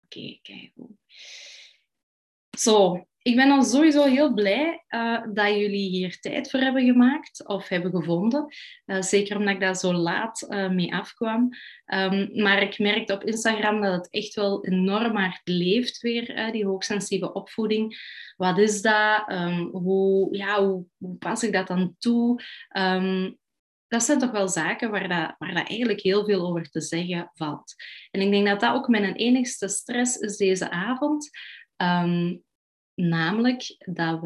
Oké, kijk. Zo, ik ben al sowieso heel blij dat jullie hier tijd voor hebben gemaakt of hebben gevonden. Zeker omdat ik daar zo laat mee afkwam. Maar ik merkte op Instagram dat het echt wel enorm hard leeft weer, die hoogsensitieve opvoeding. Wat is dat? Hoe pas ik dat dan toe? Dat zijn toch wel zaken waar dat eigenlijk heel veel over te zeggen valt. En ik denk dat dat ook mijn enigste stress is deze avond. Um, Namelijk dat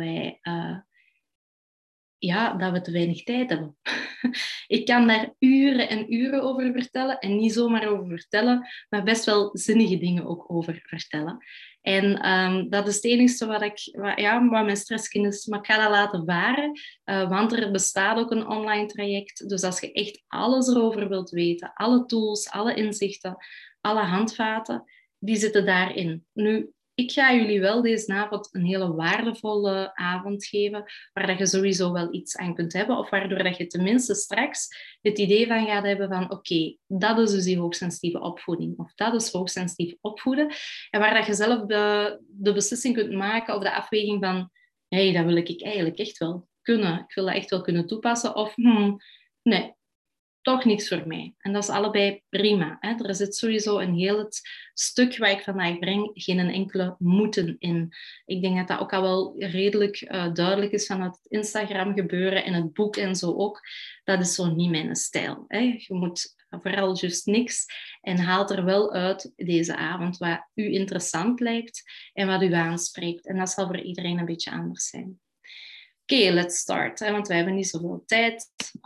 dat we te weinig tijd hebben. Ik kan daar uren en uren over vertellen en niet zomaar over vertellen, maar best wel zinnige dingen ook over vertellen. En dat is het enige wat mijn stresskind is. Maar ik ga dat laten varen, want er bestaat ook een online traject. Dus als je echt alles erover wilt weten, alle tools, alle inzichten, alle handvaten, die zitten daarin. Nu, ik ga jullie wel deze avond een hele waardevolle avond geven, waar dat je sowieso wel iets aan kunt hebben, of waardoor dat je tenminste straks het idee van gaat hebben van oké, dat is dus die hoogsensitieve opvoeding, of dat is hoogsensitief opvoeden, en waar dat je zelf de beslissing kunt maken of de afweging van hey, dat wil ik eigenlijk echt wel kunnen. Ik wil dat echt wel kunnen toepassen, of nee, toch niks voor mij. En dat is allebei prima. Hè? Er zit sowieso een heel het stuk waar ik vandaag breng, geen enkele moeten in. Ik denk dat dat ook al wel redelijk duidelijk is vanuit het Instagram gebeuren en het boek en zo ook. Dat is zo niet mijn stijl. Hè? Je moet vooral just niks en haalt er wel uit deze avond wat u interessant lijkt en wat u aanspreekt. En dat zal voor iedereen een beetje anders zijn. Oké, let's start. Hè? Want wij hebben niet zoveel tijd.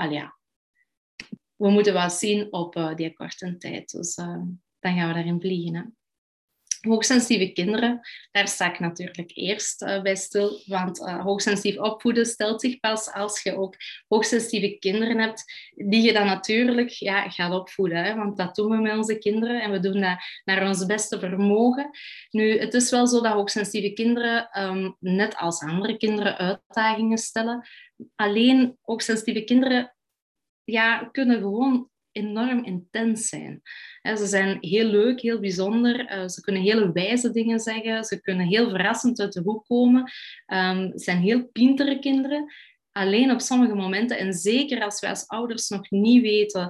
We moeten wel zien op die korte tijd. Dus dan gaan we daarin vliegen. Hè. Hoogsensitieve kinderen, daar sta ik natuurlijk eerst bij stil. Want hoogsensitief opvoeden stelt zich pas als je ook hoogsensitieve kinderen hebt, die je dan natuurlijk gaat opvoeden. Hè? Want dat doen we met onze kinderen en we doen dat naar ons beste vermogen. Nu, het is wel zo dat hoogsensitieve kinderen, net als andere kinderen, uitdagingen stellen. Alleen hoogsensitieve kinderen kunnen gewoon enorm intens zijn. Ze zijn heel leuk, heel bijzonder. Ze kunnen hele wijze dingen zeggen. Ze kunnen heel verrassend uit de hoek komen. Ze zijn heel pintere kinderen. Alleen op sommige momenten, en zeker als we als ouders nog niet weten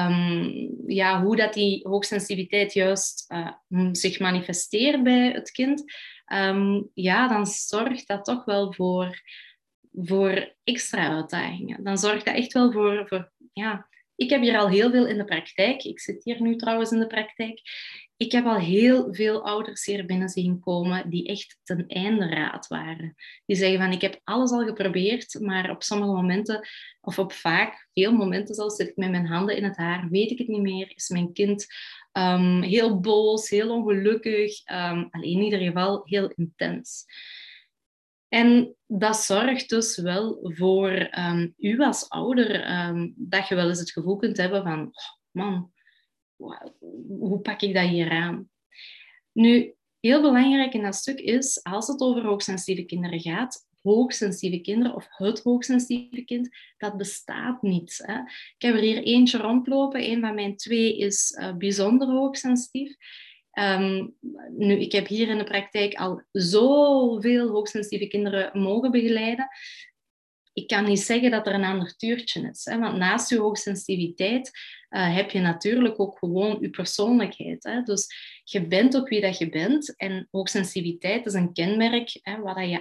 hoe dat die hoogsensitiviteit juist zich manifesteert bij het kind, dan zorgt dat toch wel voor extra uitdagingen. Dan zorgt dat echt wel voor ik heb hier al heel veel in de praktijk. Ik zit hier nu trouwens in de praktijk. Ik heb al heel veel ouders hier binnen zien komen die echt ten einde raad waren. Die zeggen van, ik heb alles al geprobeerd, maar op sommige momenten, of op vaak, veel momenten zelfs, zit ik met mijn handen in het haar, weet ik het niet meer, is mijn kind heel boos, heel ongelukkig, in ieder geval heel intens. En dat zorgt dus wel voor u als ouder dat je wel eens het gevoel kunt hebben van oh, man, hoe pak ik dat hier aan? Nu, heel belangrijk in dat stuk is, als het over hoogsensitieve kinderen gaat, hoogsensitieve kinderen of het hoogsensitieve kind, dat bestaat niet. Hè? Ik heb er hier eentje rondlopen. Een van mijn twee is bijzonder hoogsensitief. Nu, ik heb hier in de praktijk al zoveel hoogsensitieve kinderen mogen begeleiden. Ik kan niet zeggen dat er een ander tuurtje is. Hè? Want naast je hoogsensitiviteit heb je natuurlijk ook gewoon je persoonlijkheid. Hè? Dus je bent ook wie dat je bent. En hoogsensitiviteit is een kenmerk wat je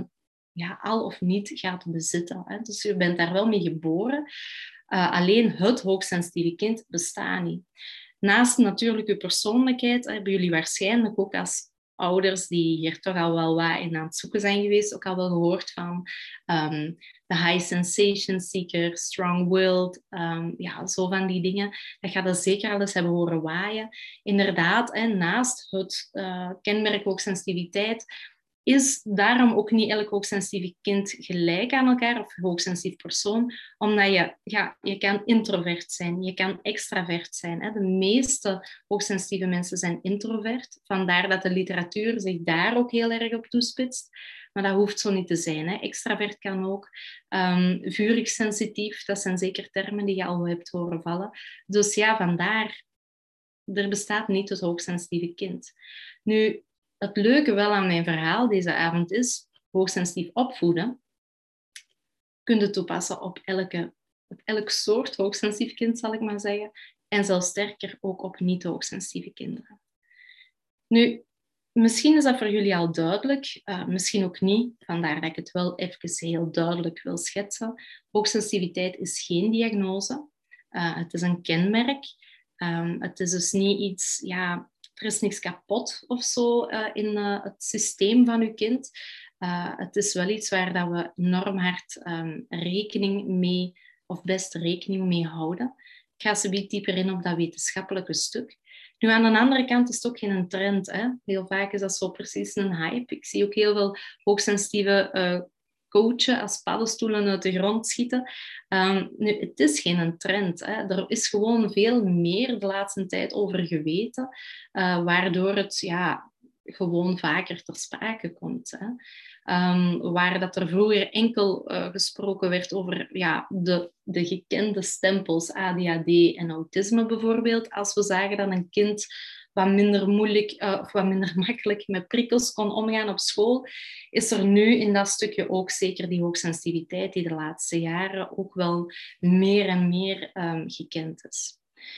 al of niet gaat bezitten. Hè? Dus je bent daar wel mee geboren. Alleen het hoogsensitieve kind bestaat niet. Naast natuurlijk uw persoonlijkheid hebben jullie waarschijnlijk ook als ouders die hier toch al wel wat in aan het zoeken zijn geweest, ook al wel gehoord van de high sensation seeker, strong-willed, zo van die dingen. Dat gaat dat zeker al eens hebben horen waaien. Inderdaad, naast het kenmerk hoogsensitiviteit is daarom ook niet elk hoogsensitief kind gelijk aan elkaar of hoogsensitief persoon, omdat je kan introvert zijn, je kan extravert zijn. Hè. De meeste hoogsensitieve mensen zijn introvert, vandaar dat de literatuur zich daar ook heel erg op toespitst. Maar dat hoeft zo niet te zijn. Hè. Extravert kan ook. Vurig sensitief, dat zijn zeker termen die je al hebt horen vallen. Dus ja, vandaar er bestaat niet het hoogsensitieve kind. Nu, het leuke wel aan mijn verhaal deze avond is, hoogsensitief opvoeden kun je toepassen op elk soort hoogsensitief kind, zal ik maar zeggen. En zelfs sterker ook op niet-hoogsensitieve kinderen. Nu, misschien is dat voor jullie al duidelijk, misschien ook niet. Vandaar dat ik het wel even heel duidelijk wil schetsen. Hoogsensitiviteit is geen diagnose. Het is een kenmerk. Het is dus niet iets... Ja, er is niks kapot of zo in het systeem van uw kind. Het is wel iets waar dat we enorm hard rekening mee, of best rekening mee houden. Ik ga zoiets dieper in op dat wetenschappelijke stuk. Nu, aan de andere kant is het ook geen trend. Hè? Heel vaak is dat zo precies een hype. Ik zie ook heel veel hoogsensitieve coachen als paddenstoelen uit de grond schieten. Nu, het is geen trend. Hè? Er is gewoon veel meer de laatste tijd over geweten, waardoor het gewoon vaker ter sprake komt. Hè? Waar dat er vroeger enkel gesproken werd over de gekende stempels ADHD en autisme bijvoorbeeld. Als we zagen dat een kind wat minder moeilijk of wat minder makkelijk met prikkels kon omgaan op school, is er nu in dat stukje ook zeker die hoogsensitiviteit die de laatste jaren ook wel meer en meer gekend is.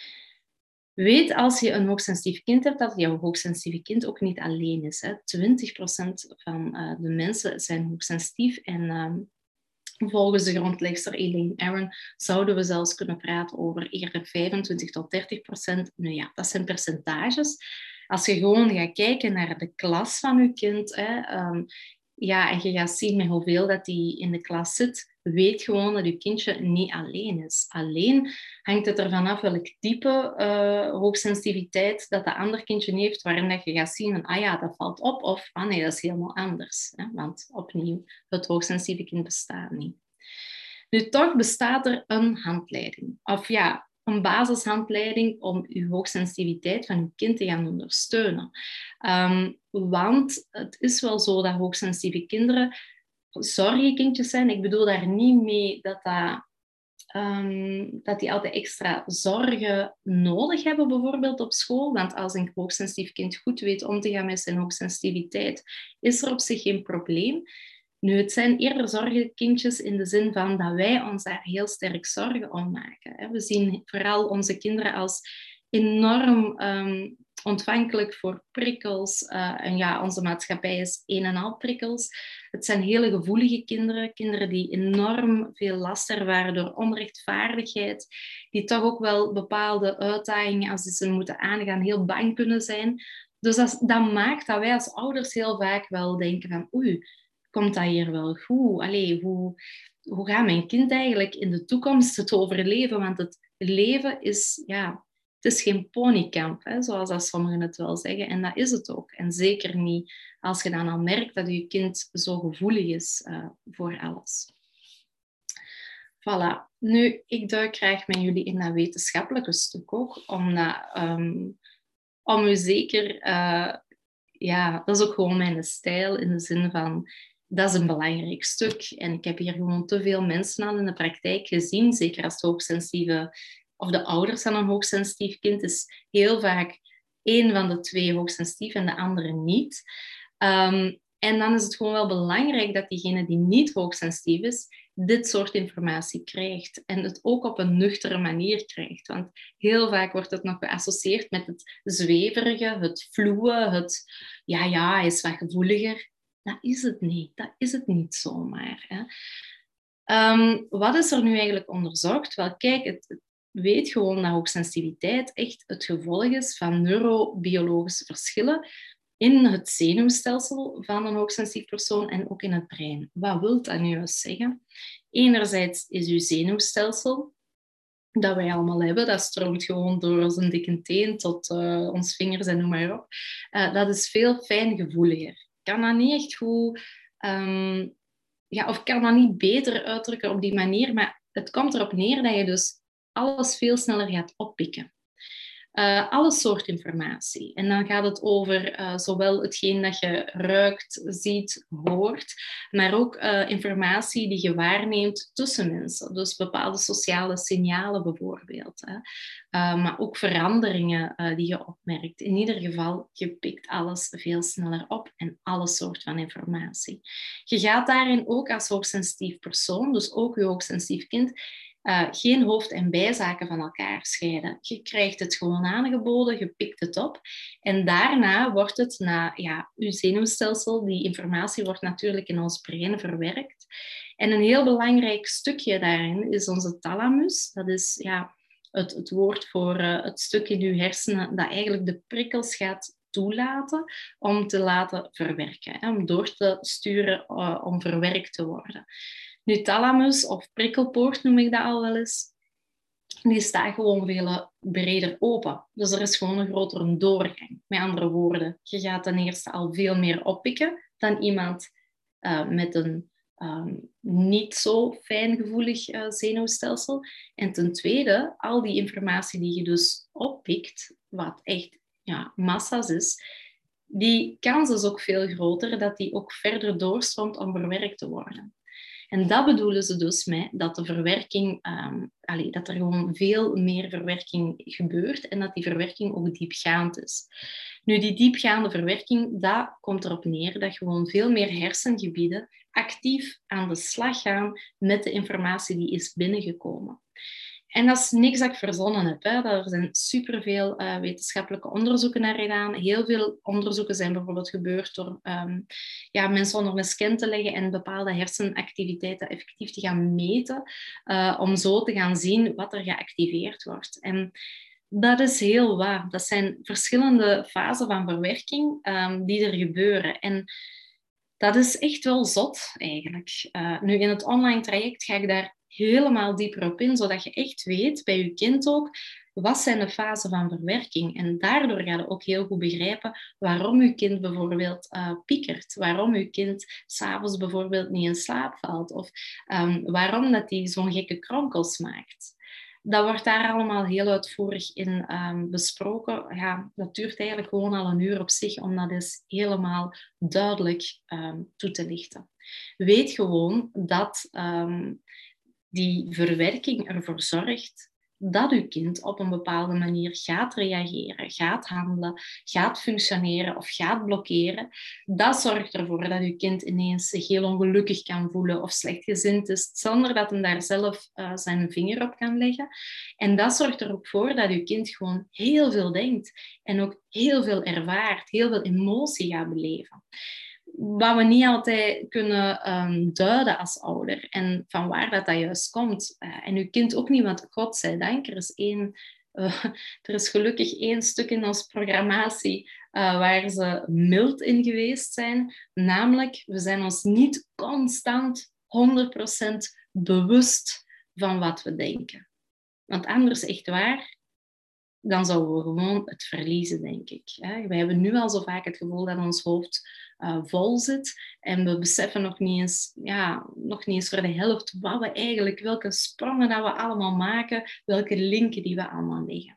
Weet als je een hoogsensitief kind hebt, dat jouw hoogsensitieve kind ook niet alleen is. Hè. 20% van de mensen zijn hoogsensitief en volgens de grondlegster Elaine Aron zouden we zelfs kunnen praten over eerder 25-30%. Nu ja, dat zijn percentages. Als je gewoon gaat kijken naar de klas van je kind, en je gaat zien met hoeveel dat die in de klas zit, weet gewoon dat je kindje niet alleen is. Alleen hangt het ervan af welk type hoogsensitiviteit dat de ander kindje heeft, waarin dat je gaat zien van, dat valt op, of nee, dat is helemaal anders. Hè? Want opnieuw, het hoogsensitieve kind bestaat niet. Nu, toch bestaat er een handleiding. Of een basishandleiding om je hoogsensitiviteit van je kind te gaan ondersteunen. Want het is wel zo dat hoogsensitieve kinderen zorgenkindjes zijn. Ik bedoel daar niet mee dat die altijd extra zorgen nodig hebben, bijvoorbeeld op school. Want als een hoogsensitief kind goed weet om te gaan met zijn hoogsensitiviteit, is er op zich geen probleem. Nu, het zijn eerder zorgenkindjes in de zin van dat wij ons daar heel sterk zorgen om maken. We zien vooral onze kinderen als enorm ontvankelijk voor prikkels. En onze maatschappij is een en al prikkels. Het zijn hele gevoelige kinderen. Kinderen die enorm veel last ervaren door onrechtvaardigheid. Die toch ook wel bepaalde uitdagingen, als ze moeten aangaan, heel bang kunnen zijn. Dus dat maakt dat wij als ouders heel vaak wel denken van komt dat hier wel goed? Allee, hoe gaat mijn kind eigenlijk in de toekomst het overleven? Want het leven is, het is geen ponykamp, hè, zoals dat sommigen het wel zeggen. En dat is het ook. En zeker niet als je dan al merkt dat je kind zo gevoelig is voor alles. Voilà. Nu, ik duik graag met jullie in dat wetenschappelijke stuk ook, om u zeker... dat is ook gewoon mijn stijl in de zin van... Dat is een belangrijk stuk. En ik heb hier gewoon te veel mensen al in de praktijk gezien, zeker als het hoogsensitieve of de ouders van een hoogsensitief kind is heel vaak één van de twee hoogsensitief en de andere niet. En dan is het gewoon wel belangrijk dat diegene die niet hoogsensitief is, dit soort informatie krijgt. En het ook op een nuchtere manier krijgt. Want heel vaak wordt het nog geassocieerd met het zweverige, het vloeie, het hij is wat gevoeliger. Dat is het niet. Dat is het niet zomaar. Hè. Wat is er nu eigenlijk onderzocht? Wel, kijk, het weet gewoon dat hoogsensitiviteit echt het gevolg is van neurobiologische verschillen in het zenuwstelsel van een hoogsensitief persoon en ook in het brein. Wat wil dat nu eens zeggen? Enerzijds is uw zenuwstelsel, dat wij allemaal hebben, dat stroomt gewoon door onze dikke teen tot ons vingers en noem maar op. Dat is veel fijngevoeliger. Kan dat niet echt goed... of kan dat niet beter uitdrukken op die manier, maar het komt erop neer dat je dus alles veel sneller gaat oppikken. Alle soort informatie. En dan gaat het over zowel hetgeen dat je ruikt, ziet, hoort, maar ook informatie die je waarneemt tussen mensen. Dus bepaalde sociale signalen bijvoorbeeld. Hè. Maar ook veranderingen die je opmerkt. In ieder geval, je pikt alles veel sneller op en alle soort van informatie. Je gaat daarin ook als hoogsensitief persoon, dus ook je hoogsensitief kind, geen hoofd- en bijzaken van elkaar scheiden. Je krijgt het gewoon aangeboden, je pikt het op. En daarna wordt het je zenuwstelsel, die informatie wordt natuurlijk in ons brein verwerkt. En een heel belangrijk stukje daarin is onze thalamus. Dat is het woord voor het stuk in je hersenen dat eigenlijk de prikkels gaat toelaten om te laten verwerken. Hè, om door te sturen om verwerkt te worden. Nu, thalamus of prikkelpoort noem ik dat al wel eens, die staat gewoon veel breder open. Dus er is gewoon een grotere doorgang. Met andere woorden, je gaat ten eerste al veel meer oppikken dan iemand met een niet zo fijngevoelig zenuwstelsel. En ten tweede, al die informatie die je dus oppikt, wat echt massa's is, die kans is ook veel groter dat die ook verder doorstroomt om verwerkt te worden. En dat bedoelen ze dus met dat de verwerking, dat er gewoon veel meer verwerking gebeurt en dat die verwerking ook diepgaand is. Nu, die diepgaande verwerking, dat komt erop neer dat gewoon veel meer hersengebieden actief aan de slag gaan met de informatie die is binnengekomen. En dat is niks dat ik verzonnen heb. Hè. Er zijn superveel wetenschappelijke onderzoeken naar gedaan. Heel veel onderzoeken zijn bijvoorbeeld gebeurd door mensen onder een scan te leggen en bepaalde hersenactiviteiten effectief te gaan meten, om zo te gaan zien wat er geactiveerd wordt. En dat is heel waar. Dat zijn verschillende fasen van verwerking die er gebeuren. En dat is echt wel zot, eigenlijk. Nu, in het online traject ga ik daar helemaal dieper op in, zodat je echt weet, bij je kind ook, wat zijn de fasen van verwerking. En daardoor ga je ook heel goed begrijpen waarom je kind bijvoorbeeld piekert. Waarom je kind 's avonds bijvoorbeeld niet in slaap valt. Of waarom dat hij zo'n gekke kronkels maakt. Dat wordt daar allemaal heel uitvoerig in besproken. Ja, dat duurt eigenlijk gewoon al een uur op zich om dat eens helemaal duidelijk toe te lichten. Weet gewoon dat die verwerking ervoor zorgt dat uw kind op een bepaalde manier gaat reageren, gaat handelen, gaat functioneren of gaat blokkeren. Dat zorgt ervoor dat uw kind ineens zich heel ongelukkig kan voelen of slechtgezind is, zonder dat hij daar zelf zijn vinger op kan leggen. En dat zorgt er ook voor dat uw kind gewoon heel veel denkt en ook heel veel ervaart, heel veel emotie gaat beleven. Wat we niet altijd kunnen duiden als ouder. En van waar dat juist komt. En uw kind ook niet, want godzijdank, er is gelukkig één stuk in onze programmatie waar ze mild in geweest zijn. Namelijk, we zijn ons niet constant 100% bewust van wat we denken. Want anders, echt waar, dan zouden we gewoon het verliezen, denk ik. We hebben nu al zo vaak het gevoel dat ons hoofd vol zit en we beseffen nog niet eens voor de helft wat we eigenlijk, welke sprongen dat we allemaal maken, welke linken die we allemaal leggen.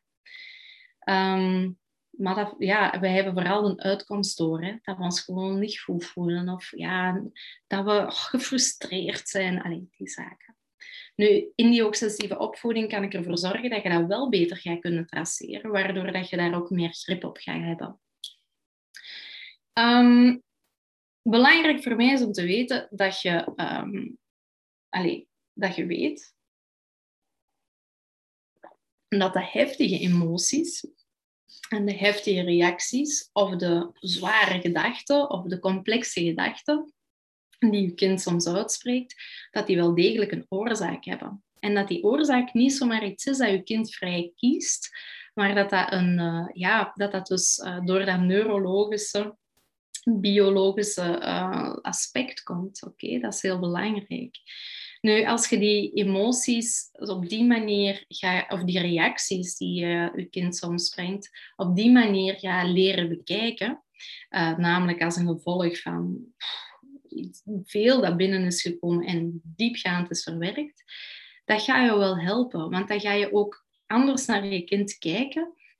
Maar we hebben vooral een uitkomst door, hè, dat we ons gewoon niet goed voelen of dat we gefrustreerd zijn, die zaken. Nu, in die hoogsensitieve opvoeding kan ik ervoor zorgen dat je dat wel beter gaat kunnen traceren, waardoor dat je daar ook meer grip op gaat hebben. Belangrijk voor mij is om te weten dat je weet dat de heftige emoties en de heftige reacties of de zware gedachten of de complexe gedachten die je kind soms uitspreekt, dat die wel degelijk een oorzaak hebben. En dat die oorzaak niet zomaar iets is dat je kind vrij kiest, maar dat dus door dat neurologische, biologische aspect komt. Oké, dat is heel belangrijk. Nu, als je die emoties op die manier of die reacties die je kind soms brengt, op die manier gaat leren bekijken, namelijk als een gevolg van veel dat binnen is gekomen en diepgaand is verwerkt, dat gaat je wel helpen. Want dan ga je ook anders naar je kind kijken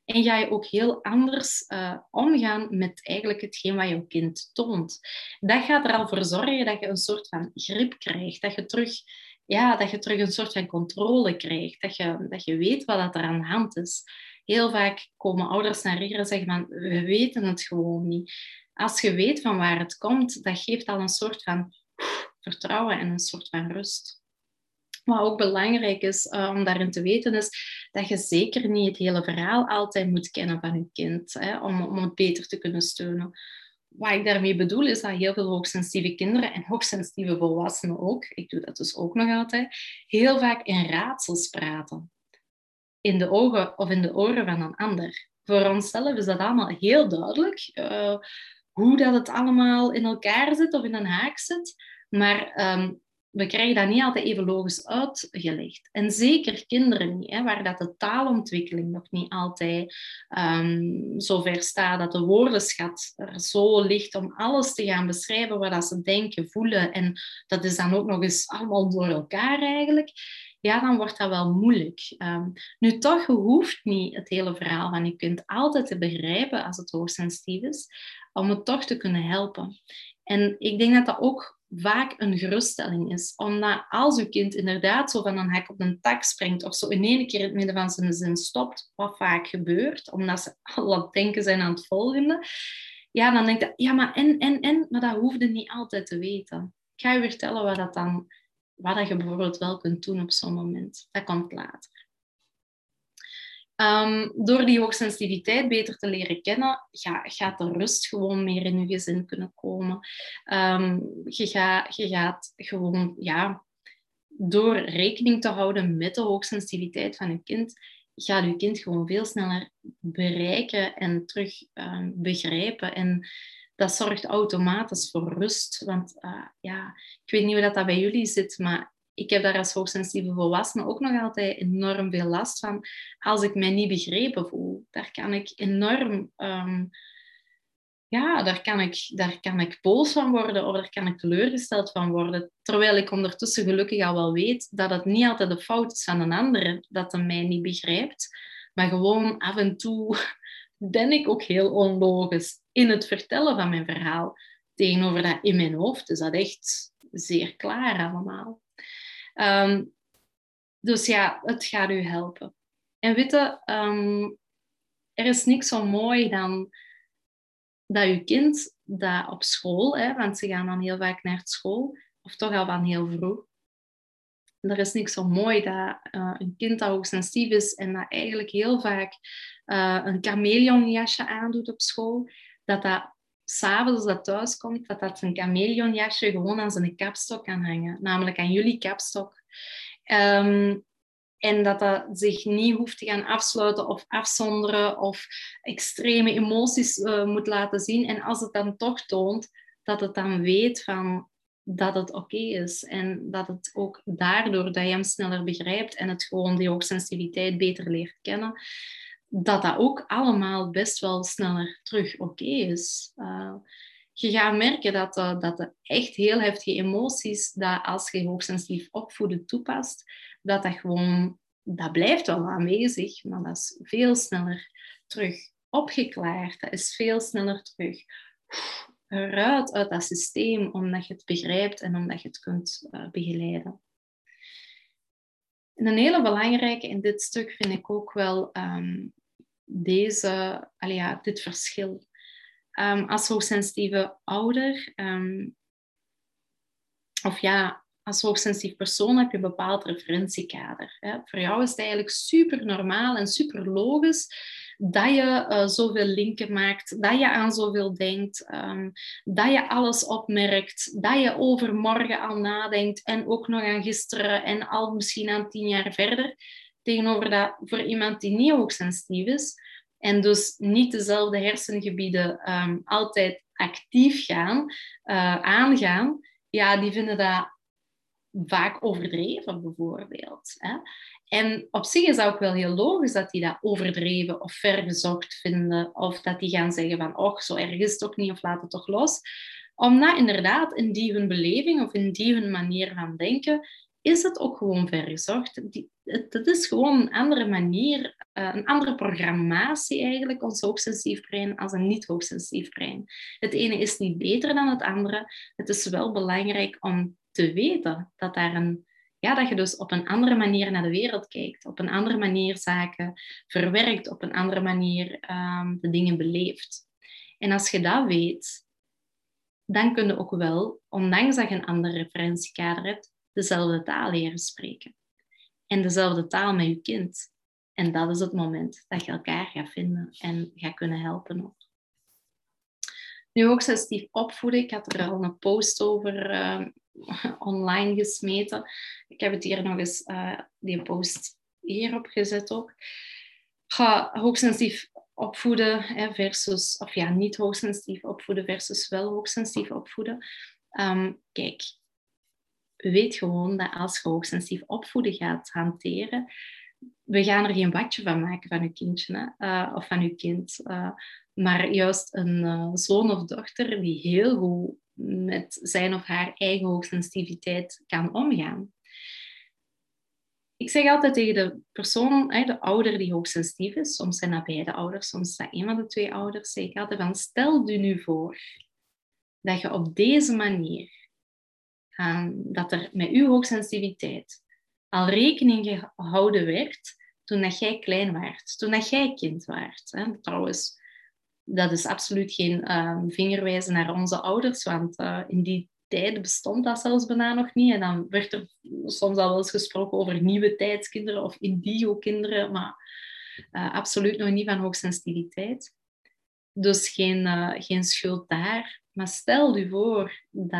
En ga je ook heel anders omgaan met eigenlijk hetgeen wat je kind toont. Dat gaat er al voor zorgen dat je een soort van grip krijgt. Dat je terug een soort van controle krijgt. Dat je weet wat er aan de hand is. Heel vaak komen ouders naar hier en zeggen van, we weten het gewoon niet. Als je weet van waar het komt, dat geeft al een soort van vertrouwen en een soort van rust. Wat ook belangrijk is om daarin te weten, is dat je zeker niet het hele verhaal altijd moet kennen van je kind, hè, om het beter te kunnen steunen. Wat ik daarmee bedoel, is dat heel veel hoogsensitieve kinderen en hoogsensitieve volwassenen ook, ik doe dat dus ook nog altijd, heel vaak in raadsels praten. In de ogen of in de oren van een ander. Voor onszelf is dat allemaal heel duidelijk, hoe dat het allemaal in elkaar zit of in een haak zit. Maar we krijgen dat niet altijd even logisch uitgelegd. En zeker kinderen niet, hè, waar dat de taalontwikkeling nog niet altijd zo ver staat, dat de woordenschat er zo ligt om alles te gaan beschrijven wat dat ze denken, voelen. En dat is dan ook nog eens allemaal door elkaar eigenlijk. Ja, dan wordt dat wel moeilijk. Nu toch, je hoeft niet het hele verhaal van je kind altijd te begrijpen als het hoogsensitief is, om het toch te kunnen helpen. En ik denk dat dat ook vaak een geruststelling is. Omdat als je kind inderdaad zo van een hak op een tak springt of zo in één keer in het midden van zijn zin stopt, wat vaak gebeurt, omdat ze al aan het denken zijn aan het volgende, ja, dan denk je, ja, maar maar dat hoefde niet altijd te weten. Ik ga je vertellen wat je bijvoorbeeld wel kunt doen op zo'n moment. Dat komt later. Door die hoogsensitiviteit beter te leren kennen, gaat de rust gewoon meer in je gezin kunnen komen. Je gaat gewoon, door rekening te houden met de hoogsensitiviteit van je kind, gaat je kind gewoon veel sneller bereiken en terug begrijpen. En dat zorgt automatisch voor rust. Want ik weet niet hoe dat bij jullie zit, maar ik heb daar als hoogsensitieve volwassene ook nog altijd enorm veel last van. Als ik mij niet begrepen voel, daar kan ik enorm... daar kan ik boos van worden of daar kan ik teleurgesteld van worden. Terwijl ik ondertussen gelukkig al wel weet dat het niet altijd de fout is van een andere dat hij mij niet begrijpt. Maar gewoon af en toe ben ik ook heel onlogisch in het vertellen van mijn verhaal. Tegenover dat in mijn hoofd is dat echt zeer klaar allemaal. Dus ja, het gaat u helpen. En weet je, er is niks zo mooi dan dat je kind dat op school, want ze gaan dan heel vaak naar school, of toch al van heel vroeg. Er is niks zo mooi dat een kind dat hoogsensitief is en dat eigenlijk heel vaak een chameleonjasje aandoet op school, dat 's'avonds als dat thuis komt, dat zijn chameleonjasje gewoon aan zijn kapstok kan hangen. Namelijk aan jullie kapstok. En dat zich niet hoeft te gaan afsluiten of afzonderen of extreme emoties moet laten zien. En als het dan toch toont, dat het dan weet van dat het oké is. En dat het ook daardoor dat je hem sneller begrijpt en het gewoon die hoogsensitiviteit beter leert kennen, dat ook allemaal best wel sneller terug oké is. Je gaat merken dat de echt heel heftige emoties, dat als je hoogsensitief opvoeden toepast, dat blijft wel aanwezig, maar dat is veel sneller terug opgeklaard. Dat is veel sneller terug eruit uit dat systeem, omdat je het begrijpt en omdat je het kunt begeleiden. En een hele belangrijke in dit stuk vind ik ook wel dit verschil. Als hoogsensitieve ouder, als hoogsensitief persoon heb je een bepaald referentiekader. Hè. Voor jou is het eigenlijk super normaal en super logisch dat je zoveel linken maakt, dat je aan zoveel denkt, dat je alles opmerkt, dat je over morgen al nadenkt en ook nog aan gisteren en al misschien aan 10 jaar verder. Tegenover dat voor iemand die niet hoogsensitief is en dus niet dezelfde hersengebieden altijd actief aangaan, ja, die vinden dat vaak overdreven, bijvoorbeeld. Hè? En op zich is dat ook wel heel logisch dat die dat overdreven of vergezocht vinden, of dat die gaan zeggen van, och, zo erg is het toch niet, of laat het toch los. Omdat inderdaad in die hun beleving of in die hun manier van denken, is het ook gewoon vergezocht. Het is gewoon een andere manier, een andere programmatie eigenlijk, ons hoogsensitief brein, als een niet-hoogsensitief brein. Het ene is niet beter dan het andere. Het is wel belangrijk om te weten dat dat je dus op een andere manier naar de wereld kijkt, op een andere manier zaken verwerkt, op een andere manier de dingen beleeft. En als je dat weet, dan kun je ook wel, ondanks dat je een ander referentiekader hebt, dezelfde taal leren spreken. En dezelfde taal met je kind. En dat is het moment dat je elkaar gaat vinden en gaat kunnen helpen ook. Nu hoogsensitief opvoeden. Ik had er al een post over online gesmeten. Ik heb het hier nog eens, die post hierop gezet ook. Hoogsensitief opvoeden versus, of ja, niet hoogsensitief opvoeden versus wel hoogsensitief opvoeden. Kijk, weet gewoon dat als je hoogsensitief opvoeden gaat hanteren, we gaan er geen badje van maken van je kindje of van je kind. Maar juist een zoon of dochter die heel goed met zijn of haar eigen hoogsensitiviteit kan omgaan. Ik zeg altijd tegen de persoon, de ouder die hoogsensitief is, soms zijn dat beide ouders, soms is dat een van de twee ouders, zeg ik altijd van, stel je nu voor dat je op deze manier, dat er met je hoogsensitiviteit al rekening gehouden werd toen dat jij klein waart, toen dat jij kind waart. Trouwens, dat is absoluut geen vingerwijzen naar onze ouders, want in die tijd bestond dat zelfs bijna nog niet. En dan werd er soms al wel eens gesproken over nieuwe tijdskinderen of indigo-kinderen, maar absoluut nog niet van hoogsensitiviteit. Dus geen schuld daar. Maar stel je voor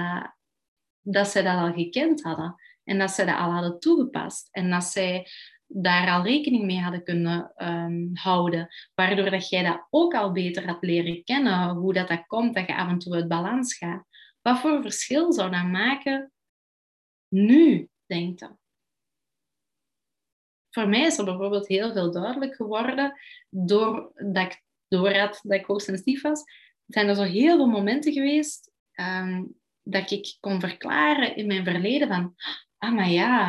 dat zij dat al gekend hadden en dat zij dat al hadden toegepast en dat zij daar al rekening mee hadden kunnen houden, waardoor dat jij dat ook al beter had leren kennen, hoe dat komt, dat je af en toe uit balans gaat. Wat voor verschil zou dat maken nu, denk je? Voor mij is er bijvoorbeeld heel veel duidelijk geworden, doordat ik doorhad dat ik hoogsensitief was, zijn er zo heel veel momenten geweest dat ik kon verklaren in mijn verleden van, maar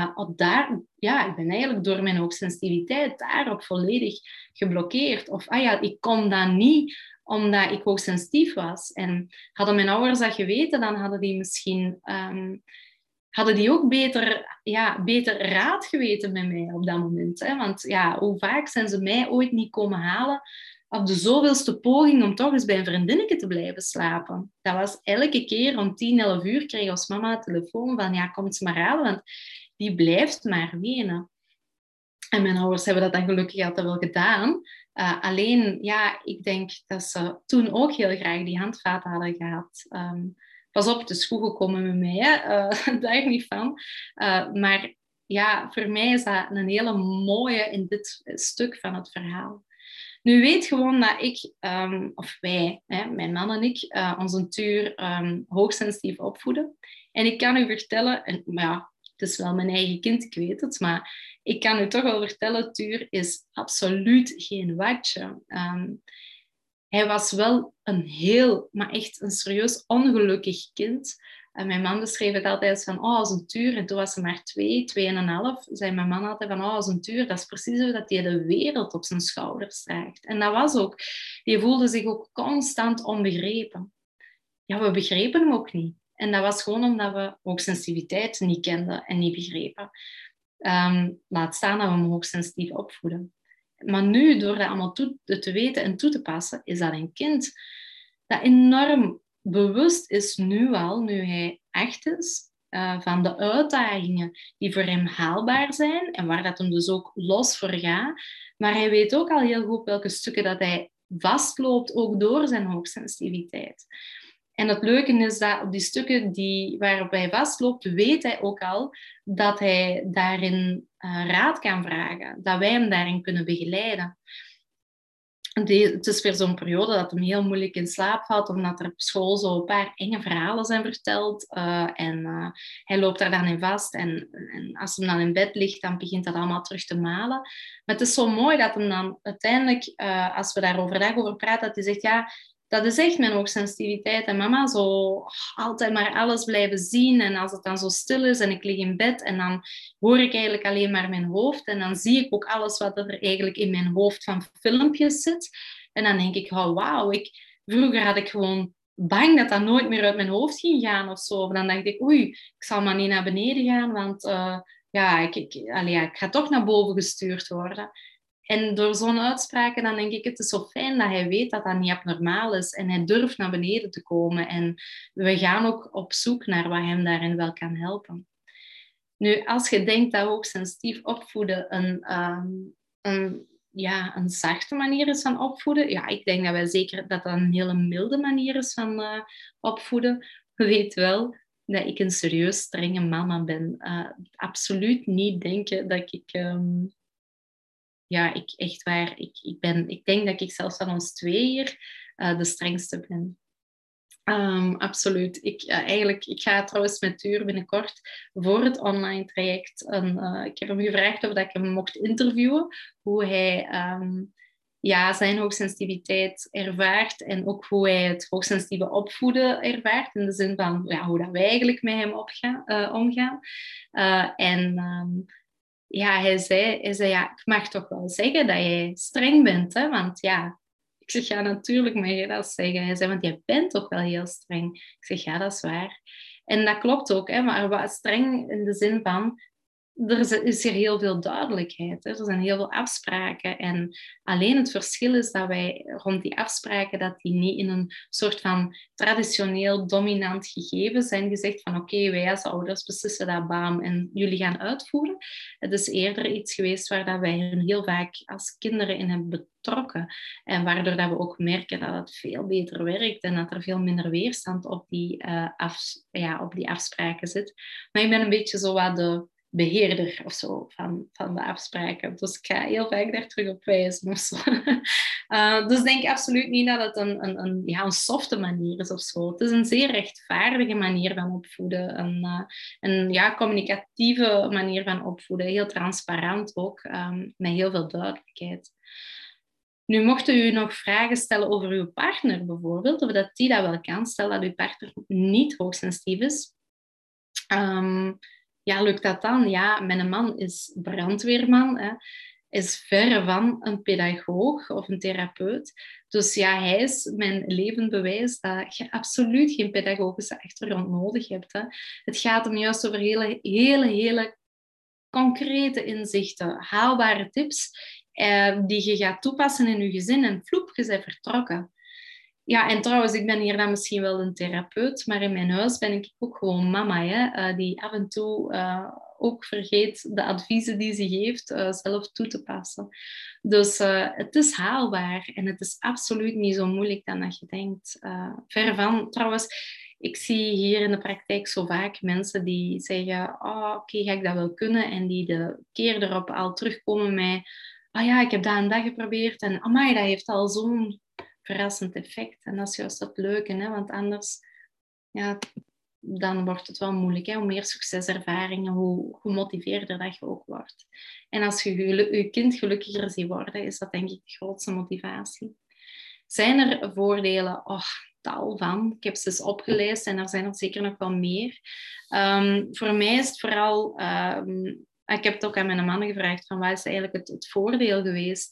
ik ben eigenlijk door mijn hoogsensitiviteit daarop volledig geblokkeerd. Of ik kon dat niet omdat ik hoogsensitief was. En hadden mijn ouders dat geweten, dan hadden die misschien hadden die ook beter raad geweten met mij op dat moment. Hè? Want hoe vaak zijn ze mij ooit niet komen halen op de zoveelste poging om toch eens bij een vriendinnetje te blijven slapen. Dat was elke keer om 10, 11 uur kreeg ons mama een telefoon van kom eens maar halen, want die blijft maar wenen. En mijn ouders hebben dat dan gelukkig altijd wel gedaan. Alleen, ik denk dat ze toen ook heel graag die handvaten hadden gehad. Pas op, het is goed gekomen met mij, daar niet van. Maar voor mij is dat een hele mooie in dit stuk van het verhaal. Nu weet gewoon dat ik, of wij, mijn man en ik, onze Tuur hoogsensitief opvoeden. En ik kan u vertellen, het is wel mijn eigen kind, ik weet het, maar ik kan u toch wel vertellen, Tuur is absoluut geen watje. Hij was wel maar echt een serieus ongelukkig kind. Mijn man beschreef het altijd van, als een Tuur, en toen was ze maar 2,5, zei mijn man altijd van, als een Tuur, dat is precies zo dat hij de wereld op zijn schouders draagt. En dat was ook, die voelde zich ook constant onbegrepen. Ja, we begrepen hem ook niet. En dat was gewoon omdat we hoogsensitiviteit niet kenden en niet begrepen. Laat staan dat we hem hoogsensitief opvoeden. Maar nu, door dat allemaal te weten en toe te passen, is dat een kind dat enorm bewust is nu hij 8 is, van de uitdagingen die voor hem haalbaar zijn en waar dat hem dus ook los voor gaat. Maar hij weet ook al heel goed welke stukken dat hij vastloopt, ook door zijn hoogsensitiviteit. En het leuke is dat op die stukken waarop hij vastloopt, weet hij ook al dat hij daarin raad kan vragen. Dat wij hem daarin kunnen begeleiden. Het is weer zo'n periode dat hem heel moeilijk in slaap valt, omdat er op school zo een paar enge verhalen zijn verteld. Hij loopt daar dan in vast. En als hij dan in bed ligt, dan begint dat allemaal terug te malen. Maar het is zo mooi dat hem dan uiteindelijk, als we daar overdag over praten, dat hij zegt, dat is echt mijn hoogsensitiviteit. En mama zo altijd maar alles blijven zien. En als het dan zo stil is en ik lig in bed en dan hoor ik eigenlijk alleen maar mijn hoofd. En dan zie ik ook alles wat er eigenlijk in mijn hoofd van filmpjes zit. En dan denk ik, oh wauw, vroeger had ik gewoon bang dat dat nooit meer uit mijn hoofd ging gaan of zo. Dan dacht ik, oei, ik zal maar niet naar beneden gaan, want ik ga toch naar boven gestuurd worden. En door zo'n uitspraken, dan denk ik, het is zo fijn dat hij weet dat dat niet abnormaal is. En hij durft naar beneden te komen. En we gaan ook op zoek naar wat hem daarin wel kan helpen. Nu, als je denkt dat hoogsensitief opvoeden een zachte manier is van opvoeden, ja, ik denk dat wij zeker dat een hele milde manier is van opvoeden. Weet wel dat ik een serieus strenge mama ben. Absoluut niet denken dat ik... ik echt waar, ik denk dat ik zelfs van ons twee hier de strengste ben. Absoluut. Ik ga trouwens met Tuur binnenkort voor het online traject. Ik heb hem gevraagd of dat ik hem mocht interviewen, hoe hij zijn hoogsensitiviteit ervaart en ook hoe hij het hoogsensitieve opvoeden ervaart, in de zin van hoe dat wij eigenlijk met hem omgaan. Hij zei, ik mag toch wel zeggen dat jij streng bent, hè? Want ja, ik zeg, ja, natuurlijk mag je dat zeggen. Hij zei, want jij bent toch wel heel streng. Ik zeg, ja, dat is waar. En dat klopt ook, hè? Maar wat streng in de zin van, is hier heel veel duidelijkheid. Hè? Er zijn heel veel afspraken. En alleen het verschil is dat wij rond die afspraken, dat die niet in een soort van traditioneel dominant gegeven zijn gezegd van oké, wij als ouders beslissen dat bam en jullie gaan uitvoeren. Het is eerder iets geweest waar dat wij hen heel vaak als kinderen in hebben betrokken. En waardoor dat we ook merken dat het veel beter werkt en dat er veel minder weerstand op die afspraken zit. Maar ik ben een beetje zo wat de beheerder of zo van de afspraken. Dus ik ga heel vaak daar terug op wijzen of zo. Dus ik denk absoluut niet dat het een softe manier is of zo. Het is een zeer rechtvaardige manier van opvoeden. Een communicatieve manier van opvoeden. Heel transparant ook, met heel veel duidelijkheid. Nu, mochten u nog vragen stellen over uw partner bijvoorbeeld, of dat die dat wel kan, stel dat uw partner niet hoogsensitief is. Lukt dat dan? Ja, mijn man is brandweerman, hè. Is verre van een pedagoog of een therapeut. Dus ja, hij is mijn levend bewijs dat je absoluut geen pedagogische achtergrond nodig hebt. Hè. Het gaat hem juist over hele concrete inzichten, haalbare tips die je gaat toepassen in je gezin en vloep, je bent vertrokken. Ja, en trouwens, ik ben hier dan misschien wel een therapeut, maar in mijn huis ben ik ook gewoon mama, hè, die af en toe ook vergeet de adviezen die ze geeft zelf toe te passen. Dus het is haalbaar en het is absoluut niet zo moeilijk dan dat je denkt. Ver van, trouwens, ik zie hier in de praktijk zo vaak mensen die zeggen, oké, ga ik dat wel kunnen? En die de keer erop al terugkomen met, ik heb dat en dat geprobeerd en amai, dat heeft al zo'n verrassend effect. En dat is juist het leuke, hè? Want anders dan wordt het wel moeilijk. Hè? Hoe meer succeservaringen, hoe gemotiveerder dat je ook wordt. En als je je kind gelukkiger ziet worden, is dat denk ik de grootste motivatie. Zijn er voordelen? Tal van. Ik heb ze eens opgelezen en er zijn er zeker nog wel meer. Voor mij is het vooral... ik heb het ook aan mijn man gevraagd, van wat is eigenlijk het voordeel geweest?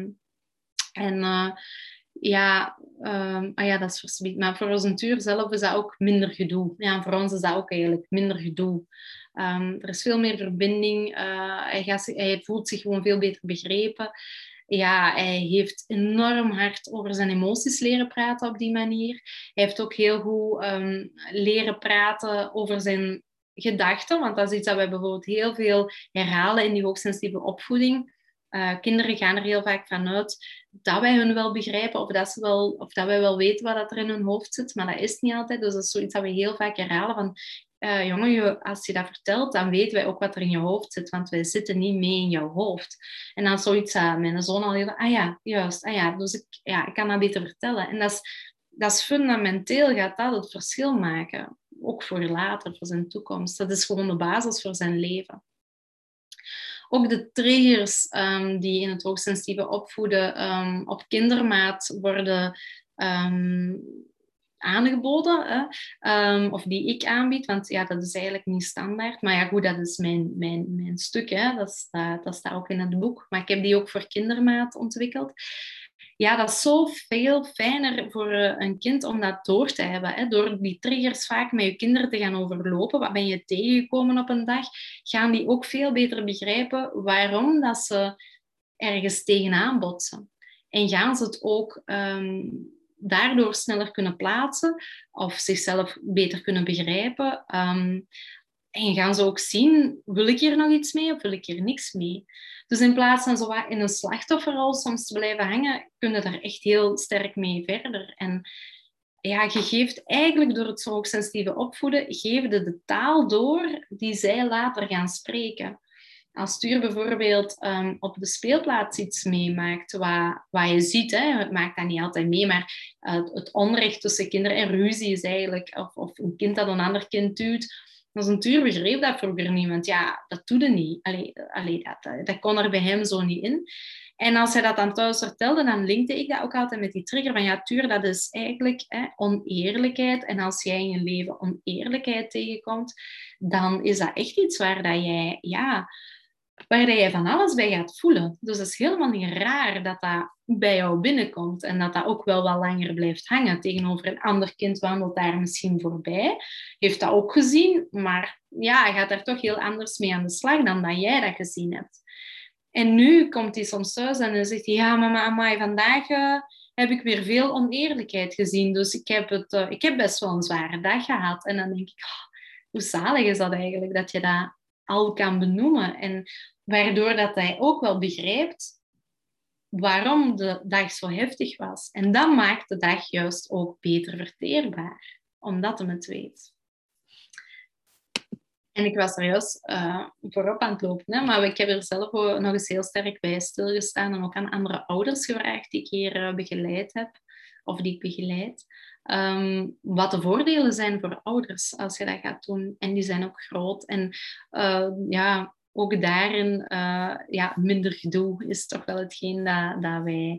Dat is verspied. Maar voor onze Tuur zelf is dat ook minder gedoe. Ja, voor ons is dat ook eigenlijk minder gedoe. Er is veel meer verbinding. Hij voelt zich gewoon veel beter begrepen. Ja, hij heeft enorm hard over zijn emoties leren praten op die manier. Hij heeft ook heel goed leren praten over zijn gedachten. Want dat is iets dat wij bijvoorbeeld heel veel herhalen in die hoogsensitieve opvoeding. Kinderen gaan er heel vaak vanuit dat wij hun wel begrijpen of dat wij wel weten wat er in hun hoofd zit, maar dat is niet altijd. Dus dat is zoiets dat we heel vaak herhalen van jongen, als je dat vertelt, dan weten wij ook wat er in je hoofd zit, want wij zitten niet mee in jouw hoofd. En dan zoiets aan mijn zoon al heel, dus ik kan dat beter vertellen. En dat is fundamenteel, gaat dat het verschil maken. Ook voor later, voor zijn toekomst. Dat is gewoon de basis voor zijn leven. Ook de triggers die in het hoogsensitieve opvoeden op kindermaat worden aangeboden, of die ik aanbied, want ja, dat is eigenlijk niet standaard. Maar ja, goed, dat is mijn stuk, hè. Dat staat ook in het boek. Maar ik heb die ook voor kindermaat ontwikkeld. Ja, dat is zo veel fijner voor een kind om dat door te hebben. Hè. Door die triggers vaak met je kinderen te gaan overlopen. Wat ben je tegengekomen op een dag? Gaan die ook veel beter begrijpen waarom dat ze ergens tegenaan botsen. En gaan ze het ook daardoor sneller kunnen plaatsen of zichzelf beter kunnen begrijpen. En gaan ze ook zien, wil ik hier nog iets mee of wil ik hier niks mee? Dus in plaats van zo wat in een slachtofferrol soms te blijven hangen, kun je daar echt heel sterk mee verder. En ja, je geeft eigenlijk door het hoogsensitieve opvoeden, geef je de taal door die zij later gaan spreken. Als Tuur bijvoorbeeld op de speelplaats iets meemaakt, wat je ziet, hè, het maakt dat niet altijd mee, maar het onrecht tussen kinderen en ruzie is eigenlijk, of een kind dat een ander kind duwt, als een Tuur begreep dat vroeger niet, want ja, dat doet hij niet. Dat kon er bij hem zo niet in. En als hij dat dan thuis vertelde, dan linkte ik dat ook altijd met die trigger van ja, Tuur, dat is eigenlijk oneerlijkheid. En als jij in je leven oneerlijkheid tegenkomt, dan is dat echt iets waar je van alles bij gaat voelen. Dus het is helemaal niet raar dat dat bij jou binnenkomt en dat dat ook wel wat langer blijft hangen. Tegenover een ander kind wandelt daar misschien voorbij, heeft dat ook gezien, maar ja, hij gaat daar toch heel anders mee aan de slag dan dat jij dat gezien hebt. En nu komt hij soms thuis en dan zegt hij, ja mama, amai, vandaag heb ik weer veel oneerlijkheid gezien, dus ik heb best wel een zware dag gehad. En dan denk ik, hoe zalig is dat eigenlijk, dat je dat al kan benoemen. En waardoor dat hij ook wel begrijpt waarom de dag zo heftig was. En dat maakt de dag juist ook beter verteerbaar, omdat hij het weet. En ik was er juist voorop aan het lopen, hè? Maar ik heb er zelf ook nog eens heel sterk bij stilgestaan en ook aan andere ouders gevraagd die ik hier begeleid heb, of die ik begeleid. Wat de voordelen zijn voor ouders als je dat gaat doen. En die zijn ook groot. En ja, ook daarin, minder gedoe is toch wel hetgeen dat wij...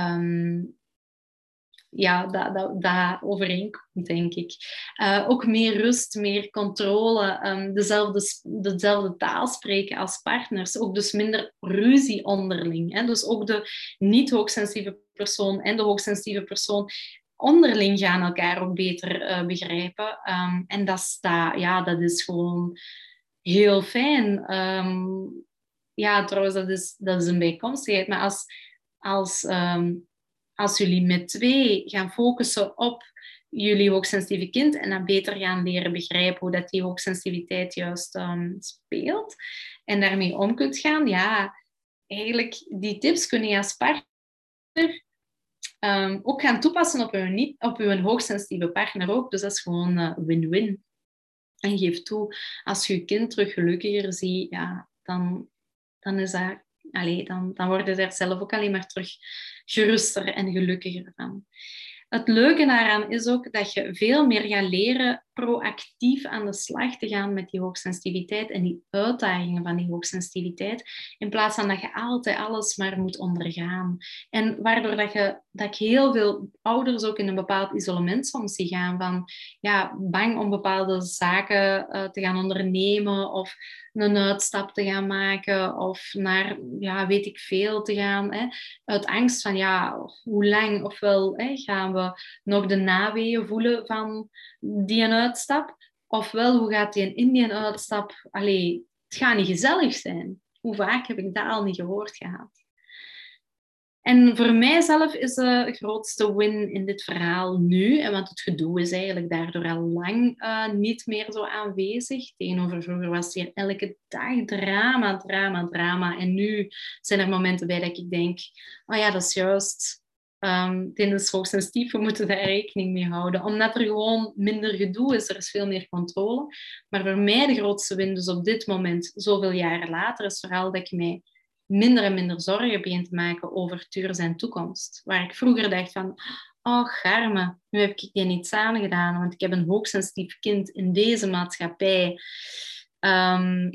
dat overeenkomt, denk ik. Ook meer rust, meer controle, dezelfde taal spreken als partners. Ook dus minder ruzie onderling. Hè? Dus ook de niet-hoogsensitieve persoon en de hoogsensitieve persoon onderling gaan elkaar ook beter begrijpen. En dat is gewoon heel fijn. Trouwens, dat is een bijkomstigheid. Maar als jullie met 2 gaan focussen op jullie hoogsensitieve kind en dan beter gaan leren begrijpen hoe dat die hoogsensitiviteit juist speelt en daarmee om kunt gaan, ja, eigenlijk die tips kun je als partner ook gaan toepassen op uw hoogsensitieve partner ook. Dus dat is gewoon win-win. En geef toe, als je je kind terug gelukkiger ziet, ja, dan is dat... dan worden ze er zelf ook alleen maar terug geruster en gelukkiger van. Het leuke daaraan is ook dat je veel meer gaat leren proactief aan de slag te gaan met die hoogsensitiviteit en die uitdagingen van die hoogsensitiviteit, in plaats van dat je altijd alles maar moet ondergaan. En waardoor dat ik heel veel ouders ook in een bepaald isolement soms zie gaan van bang om bepaalde zaken te gaan ondernemen of een uitstap te gaan maken of naar, weet ik veel, te gaan. Hè, uit angst van, hoe lang ofwel gaan we nog de naweeën voelen van die een uitstap, ofwel hoe gaat die in die uitstap... het gaat niet gezellig zijn. Hoe vaak heb ik dat al niet gehoord gehad? En voor mijzelf is de grootste win in dit verhaal nu, want het gedoe is eigenlijk daardoor al lang niet meer zo aanwezig. Tegenover vroeger was hier elke dag drama, drama, drama. En nu zijn er momenten bij dat ik denk, dat is juist... dit is hoogsensitief, we moeten daar rekening mee houden. Omdat er gewoon minder gedoe is, er is veel meer controle. Maar voor mij de grootste win, dus op dit moment, zoveel jaren later, is vooral dat ik mij minder en minder zorgen begin te maken over Tuur zijn toekomst. Waar ik vroeger dacht van, garme, nu heb ik die niets aangedaan, want ik heb een hoogsensitief kind in deze maatschappij.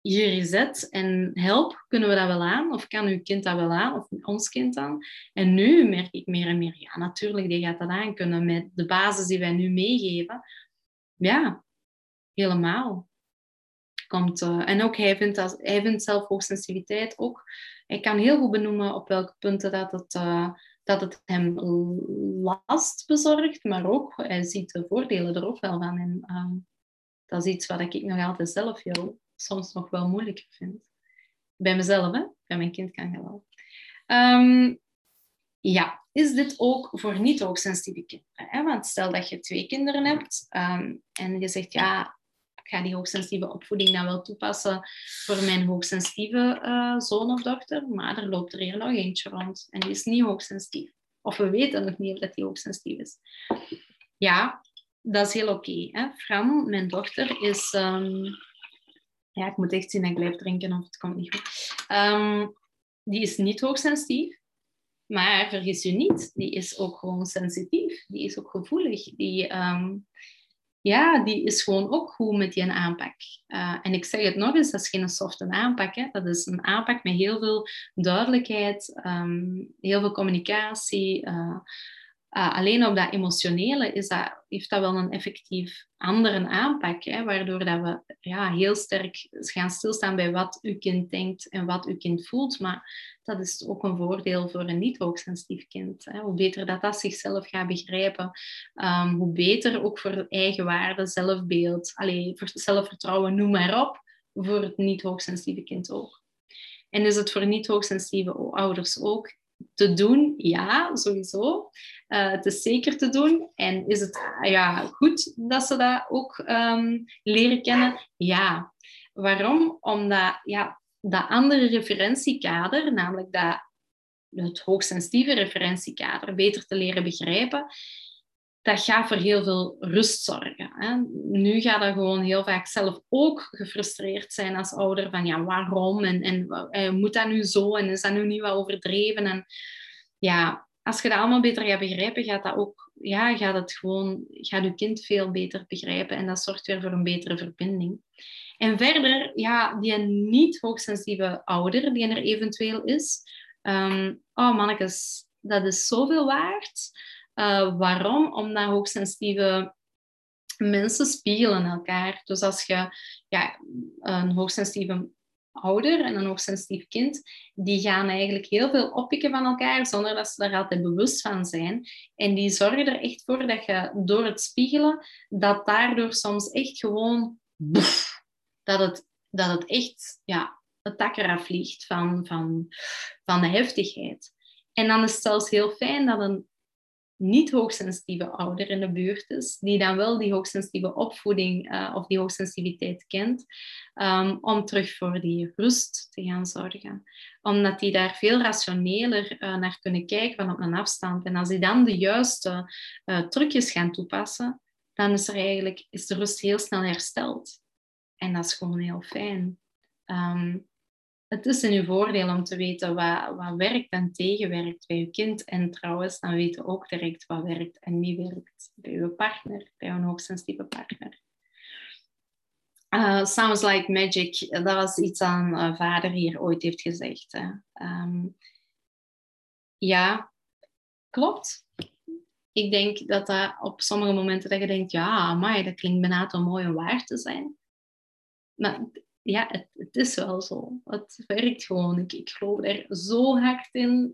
hier gezet en help, kunnen we dat wel aan? Of kan uw kind dat wel aan? Of ons kind dan? En nu merk ik meer en meer, ja, natuurlijk, die gaat dat aan kunnen met de basis die wij nu meegeven. Ja, helemaal. En ook hij vindt zelf hoogsensitiviteit ook. Hij kan heel goed benoemen op welke punten dat het hem last bezorgt, maar ook, hij ziet de voordelen er ook wel van. En dat is iets wat ik nog altijd zelf soms nog wel moeilijker vind. Bij mezelf, hè? Bij mijn kind kan je wel. Ja, is dit ook voor niet-hoogsensitieve kinderen? Hè? Want stel dat je 2 kinderen hebt en je zegt, ja, ik ga die hoogsensitieve opvoeding dan wel toepassen voor mijn hoogsensitieve zoon of dochter, maar er loopt er hier nog eentje rond en die is niet hoogsensitief. Of we weten nog niet of dat die hoogsensitief is. Ja, dat is heel oké. Fran, mijn dochter, is... ja, ik moet echt zien dat ik blijf drinken of het komt niet goed. Die is niet hoogsensitief. Maar vergis je niet, die is ook gewoon sensitief. Die is ook gevoelig. Die is gewoon ook goed met die aanpak. En ik zeg het nog eens, dat is geen softe aanpak. Hè. Dat is een aanpak met heel veel duidelijkheid, heel veel communicatie. Alleen op dat emotionele heeft dat wel een effectief andere aanpak, hè, waardoor dat we heel sterk gaan stilstaan bij wat uw kind denkt en wat uw kind voelt. Maar dat is ook een voordeel voor een niet-hoogsensitief kind. Hè. Hoe beter dat zichzelf gaat begrijpen, hoe beter ook voor eigenwaarde, zelfbeeld, voor zelfvertrouwen, noem maar op, voor het niet-hoogsensitieve kind ook. En is het voor niet-hoogsensitieve ouders ook te doen? Ja, sowieso. Het is zeker te doen. En is het goed dat ze dat ook leren kennen? Ja. Waarom? Omdat dat andere referentiekader, namelijk het hoogsensitieve referentiekader, beter te leren begrijpen, dat gaat voor heel veel rust zorgen. Hè. Nu gaat dat gewoon heel vaak zelf ook gefrustreerd zijn als ouder van ja, waarom en moet dat nu zo en is dat nu niet wat overdreven? En ja, als je dat allemaal beter gaat begrijpen, gaat je kind veel beter begrijpen en dat zorgt weer voor een betere verbinding. En verder, die niet hoogsensitieve ouder die er eventueel is, mannetjes, dat is zoveel waard. Waarom? Omdat hoogsensitieve mensen spiegelen elkaar. Dus als je een hoogsensitieve ouder en een hoogsensitief kind, die gaan eigenlijk heel veel oppikken van elkaar zonder dat ze daar altijd bewust van zijn. En die zorgen er echt voor dat je door het spiegelen, dat daardoor soms echt gewoon dat het echt het dak eraf vliegt van de heftigheid. En dan is het zelfs heel fijn dat een niet hoogsensitieve ouder in de buurt is, die dan wel die hoogsensitieve opvoeding of die hoogsensitiviteit kent, om terug voor die rust te gaan zorgen. Omdat die daar veel rationeler naar kunnen kijken van op een afstand. En als die dan de juiste trucjes gaan toepassen, dan is de rust heel snel hersteld. En dat is gewoon heel fijn. Het is in uw voordeel om te weten wat werkt en tegenwerkt bij uw kind. En trouwens, dan weet je ook direct wat werkt en niet werkt bij uw partner, bij een hoogsensitieve partner. Sounds like magic, dat was iets aan vader hier ooit heeft gezegd. Hè. Ja, klopt. Ik denk dat op sommige momenten dat je denkt, ja, amai, dat klinkt bijna te mooi om waar te zijn. Maar ja, het is wel zo. Het werkt gewoon. Ik geloof er zo hard in.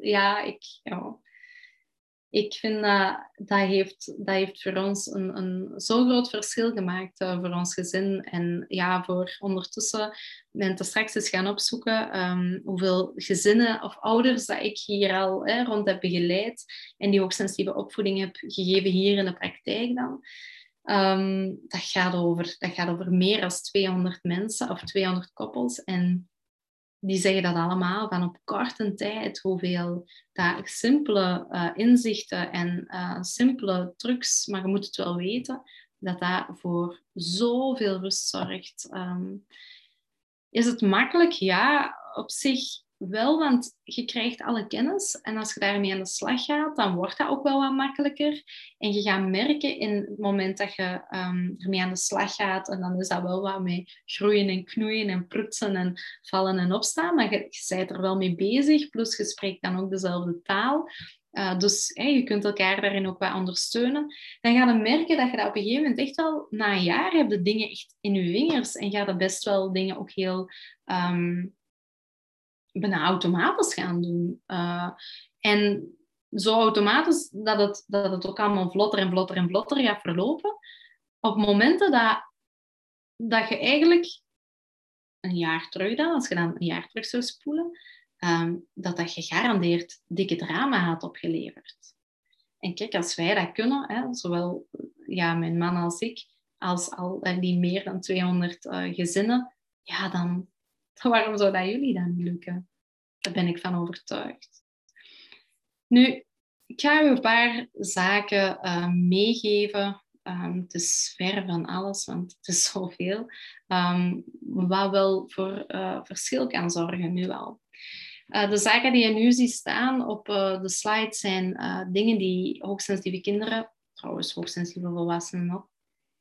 Ik vind dat heeft voor ons een zo groot verschil gemaakt voor ons gezin. En voor ondertussen ben ik straks eens gaan opzoeken hoeveel gezinnen of ouders dat ik hier al rond heb begeleid en die hoogsensitieve opvoeding heb gegeven hier in de praktijk dan. Dat gaat over meer dan 200 mensen of 200 koppels. En die zeggen dat allemaal van op korte tijd, hoeveel dat simpele inzichten en simpele trucs, maar je moet het wel weten, dat voor zoveel rust zorgt. Is het makkelijk? Ja, op zich wel, want je krijgt alle kennis en als je daarmee aan de slag gaat, dan wordt dat ook wel wat makkelijker. En je gaat merken in het moment dat je ermee aan de slag gaat, en dan is dat wel wat mee groeien en knoeien en prutsen en vallen en opstaan, maar je bent er wel mee bezig, plus je spreekt dan ook dezelfde taal. Dus je kunt elkaar daarin ook wat ondersteunen. Dan ga je merken dat je dat op een gegeven moment echt wel, na een jaar, heb je dingen echt in je vingers en ga je best wel dingen ook heel bijna automatisch gaan doen. En zo automatisch dat het ook allemaal vlotter en vlotter en vlotter gaat verlopen. Op momenten dat je eigenlijk een jaar terug dan, als je dan een jaar terug zou spoelen, dat je gegarandeerd dikke drama had opgeleverd. En kijk, als wij dat kunnen, hè, zowel mijn man als ik, als al die meer dan 200 gezinnen, ja, dan waarom zou dat jullie dan niet lukken? Daar ben ik van overtuigd. Nu, ik ga u een paar zaken meegeven. Het is ver van alles, want het is zoveel. Wat wel voor verschil kan zorgen nu al. De zaken die je nu ziet staan op de slide zijn dingen die hoogsensitieve kinderen, trouwens hoogsensitieve volwassenen ook,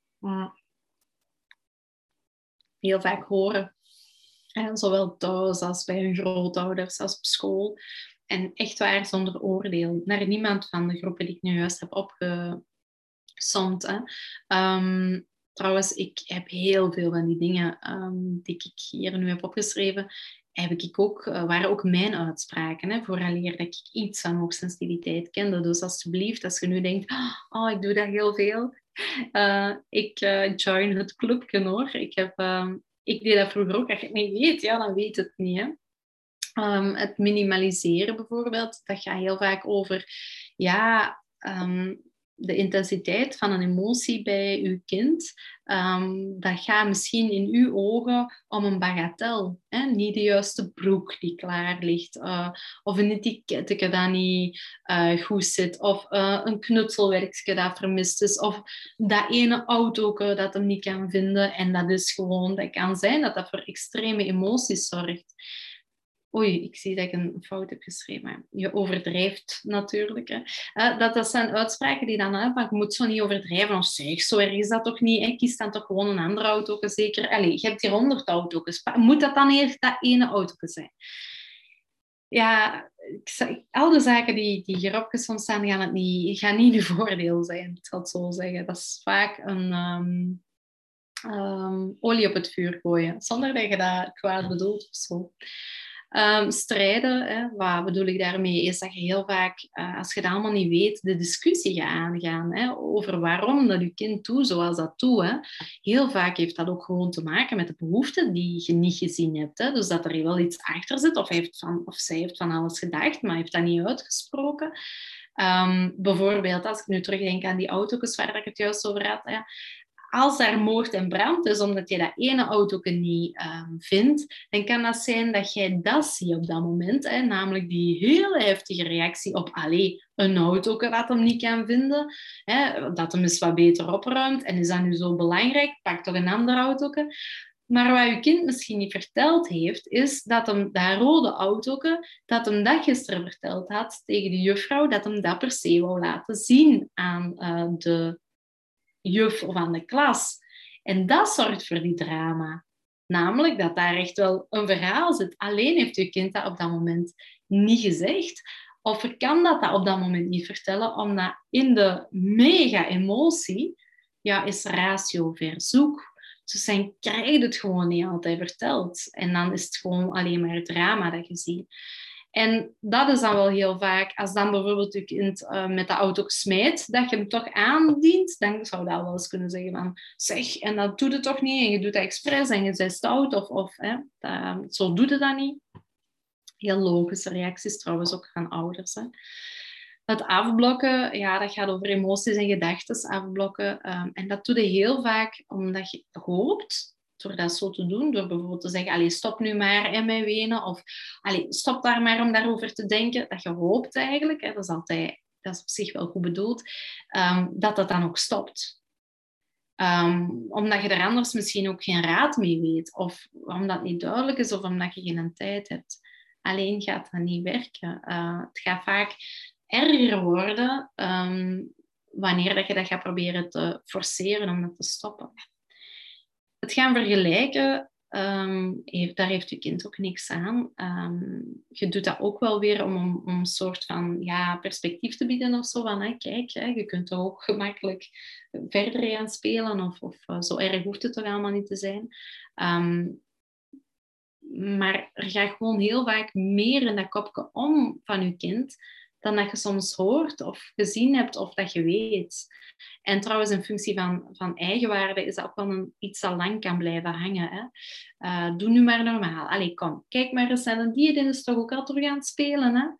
heel vaak horen. Zowel thuis als bij hun grootouders als op school. En echt waar, zonder oordeel. Naar niemand van de groepen die ik nu juist heb opgesomd. Trouwens, ik heb heel veel van die dingen die ik hier nu heb opgeschreven, waren ook mijn uitspraken, vooraleer dat ik iets van hoogsensitiviteit kende. Dus alsjeblieft, als je nu denkt, oh, ik doe dat heel veel, ik join het clubje hoor. Ik deed dat vroeger ook. Als je het niet weet, ja, dan weet het niet. Hè. Het minimaliseren bijvoorbeeld, dat gaat heel vaak over de intensiteit van een emotie bij uw kind. Dat gaat misschien in uw ogen om een bagatel. Hè? Niet de juiste broek die klaar ligt. Of een etiketje dat niet goed zit. Of een knutselwerkje dat vermist is. Of dat ene autootje dat hem niet kan vinden. En dat kan zijn dat dat voor extreme emoties zorgt. Oei, ik zie dat ik een fout heb geschreven. Maar je overdrijft natuurlijk. Hè. Dat zijn uitspraken die dan hebben, je moet zo niet overdrijven. Of zeg, zo erg is dat toch niet? Hè? Kies dan toch gewoon een andere auto, zeker. Allee, je hebt hier 100 auto's. Moet dat dan eerst dat ene auto zijn? Ja, al de zaken die hier opgesomd staan, gaan niet uw voordeel zijn. Ik zal het zo zeggen. Dat is vaak een olie op het vuur gooien. Zonder dat je dat kwaad bedoelt of zo. Strijden, hè, wat bedoel ik daarmee, is dat je heel vaak, als je dat allemaal niet weet, de discussie gaat aangaan over waarom dat je kind doet zoals dat doet. Hè. Heel vaak heeft dat ook gewoon te maken met de behoeften die je niet gezien hebt. Hè. Dus dat er wel iets achter zit, of zij heeft van alles gedacht, maar heeft dat niet uitgesproken. Bijvoorbeeld, als ik nu terugdenk aan die auto's waar ik het juist over had, ja, als daar moord en brand is, omdat je dat ene auto niet vindt, dan kan dat zijn dat jij dat ziet op dat moment. Namelijk die heel heftige reactie op een auto dat hem niet kan vinden. Dat hem eens wat beter opruimt. En is dat nu zo belangrijk? Pak toch een ander auto. Maar wat je kind misschien niet verteld heeft, is dat hem dat rode autootje, dat hem dat gisteren verteld had tegen de juffrouw, dat hem dat per se wou laten zien aan de juf of aan de klas. En dat zorgt voor die drama. Namelijk dat daar echt wel een verhaal zit. Alleen heeft je kind dat op dat moment niet gezegd. Of kan dat op dat moment niet vertellen, omdat in de mega-emotie is ratio verzoek. Dus dan krijg je het gewoon niet altijd verteld. En dan is het gewoon alleen maar het drama dat je ziet. En dat is dan wel heel vaak, als dan bijvoorbeeld je kind met de auto smijt, dat je hem toch aandient, dan zou dat wel eens kunnen zeggen van, zeg, en dat doet het toch niet, en je doet dat expres, en je bent stout, zo doet het dat niet. Heel logische reacties trouwens ook van ouders. Hè. Het afblokken, dat gaat over emoties en gedachten afblokken. En dat doe je heel vaak omdat je hoopt, door dat zo te doen, door bijvoorbeeld te zeggen, stop nu maar met wenen, of stop daar maar om daarover te denken, dat je hoopt eigenlijk, hè, dat is op zich wel goed bedoeld, dat dan ook stopt. Omdat je er anders misschien ook geen raad mee weet, of omdat het niet duidelijk is, of omdat je geen tijd hebt. alleen gaat dat niet werken. Het gaat vaak erger worden wanneer dat je dat gaat proberen te forceren om dat te stoppen. Het gaan vergelijken, daar heeft je kind ook niks aan. Je doet dat ook wel weer om een soort van perspectief te bieden of zo. Van, kijk, je kunt er ook gemakkelijk verder gaan spelen of zo erg hoeft het toch allemaal niet te zijn. Maar er gaat gewoon heel vaak meer in dat kopje om van je kind dan dat je soms hoort of gezien hebt of dat je weet. En trouwens, in functie van eigenwaarde is dat ook wel iets dat lang kan blijven hangen. Hè? Doe nu maar normaal. Allee, kom, kijk maar eens naar die is toch ook al terug aan het spelen. Hè?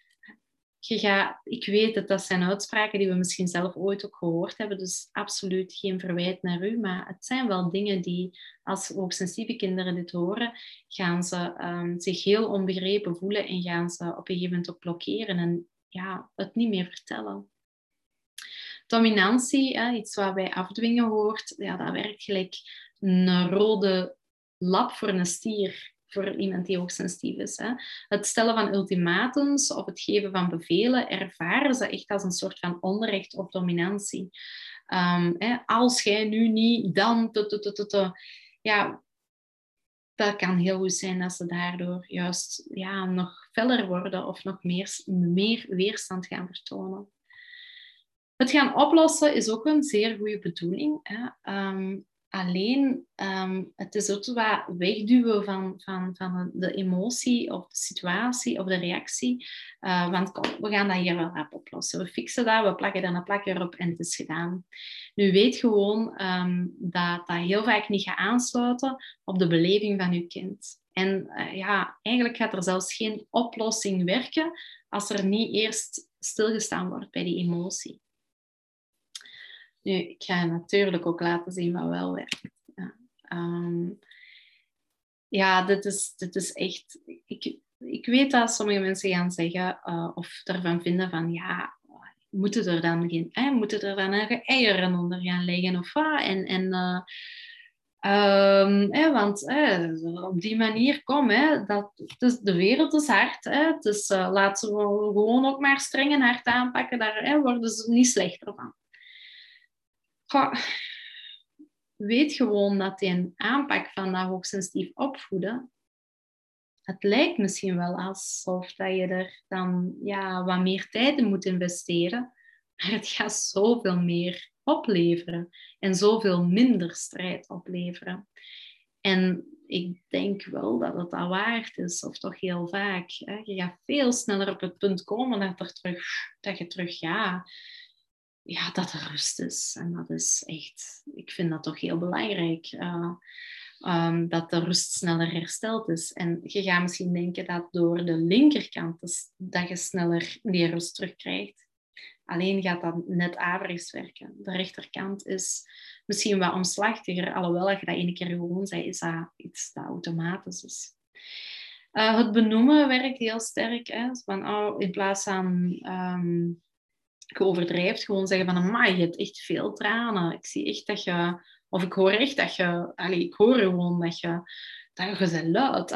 Ik weet het, dat zijn uitspraken die we misschien zelf ooit ook gehoord hebben, dus absoluut geen verwijt naar u, maar het zijn wel dingen die, als hoogsensitieve kinderen dit horen, gaan ze zich heel onbegrepen voelen en gaan ze op een gegeven moment ook blokkeren en het niet meer vertellen. Dominantie, iets wat bij afdwingen hoort, dat werkt gelijk een rode lap voor een stier. Voor iemand die hoogsensitief is. Hè. Het stellen van ultimatums of het geven van bevelen ervaren ze echt als een soort van onrecht of dominantie. Als jij nu niet, dan... Ja, dat kan heel goed zijn dat ze daardoor juist nog feller worden of nog meer weerstand gaan vertonen. Het gaan oplossen is ook een zeer goede bedoeling. Hè. Alleen, het is ook wat wegduwen van de emotie of de situatie of de reactie. Want kom, we gaan dat hier wel rap oplossen. We fixen dat, we plakken dan een plak erop en het is gedaan. Nu weet gewoon dat dat heel vaak niet gaat aansluiten op de beleving van je kind. En eigenlijk gaat er zelfs geen oplossing werken als er niet eerst stilgestaan wordt bij die emotie. Nu, ik ga natuurlijk ook laten zien wat wel werkt. Dit is echt... Ik weet dat sommige mensen gaan zeggen of ervan vinden van moeten er dan eieren onder gaan liggen of wat? Want op die manier, de wereld is hard. Dus laten we gewoon ook maar streng en hard aanpakken. Daar worden ze niet slechter van. Weet gewoon dat die aanpak van dat hoogsensitief opvoeden, het lijkt misschien wel alsof dat je er dan wat meer tijd in moet investeren, maar het gaat zoveel meer opleveren en zoveel minder strijd opleveren. En ik denk wel dat het dat waard is, of toch heel vaak. Hè? Je gaat veel sneller op het punt komen dat je terug dat er rust is. En dat is echt, ik vind dat toch heel belangrijk. Dat de rust sneller hersteld is. En je gaat misschien denken dat door de linkerkant dat je sneller die rust terugkrijgt. Alleen gaat dat net averechts werken. De rechterkant is misschien wat omslachtiger, alhoewel als je dat ene keer gewoon zei, is dat iets dat automatisch is. Het benoemen werkt heel sterk. Hè? Van, in plaats van... je overdrijft, gewoon zeggen van, amai, je hebt echt veel tranen. Ik zie echt dat je... Of ik hoor echt dat je... ik hoor gewoon dat je bent luid.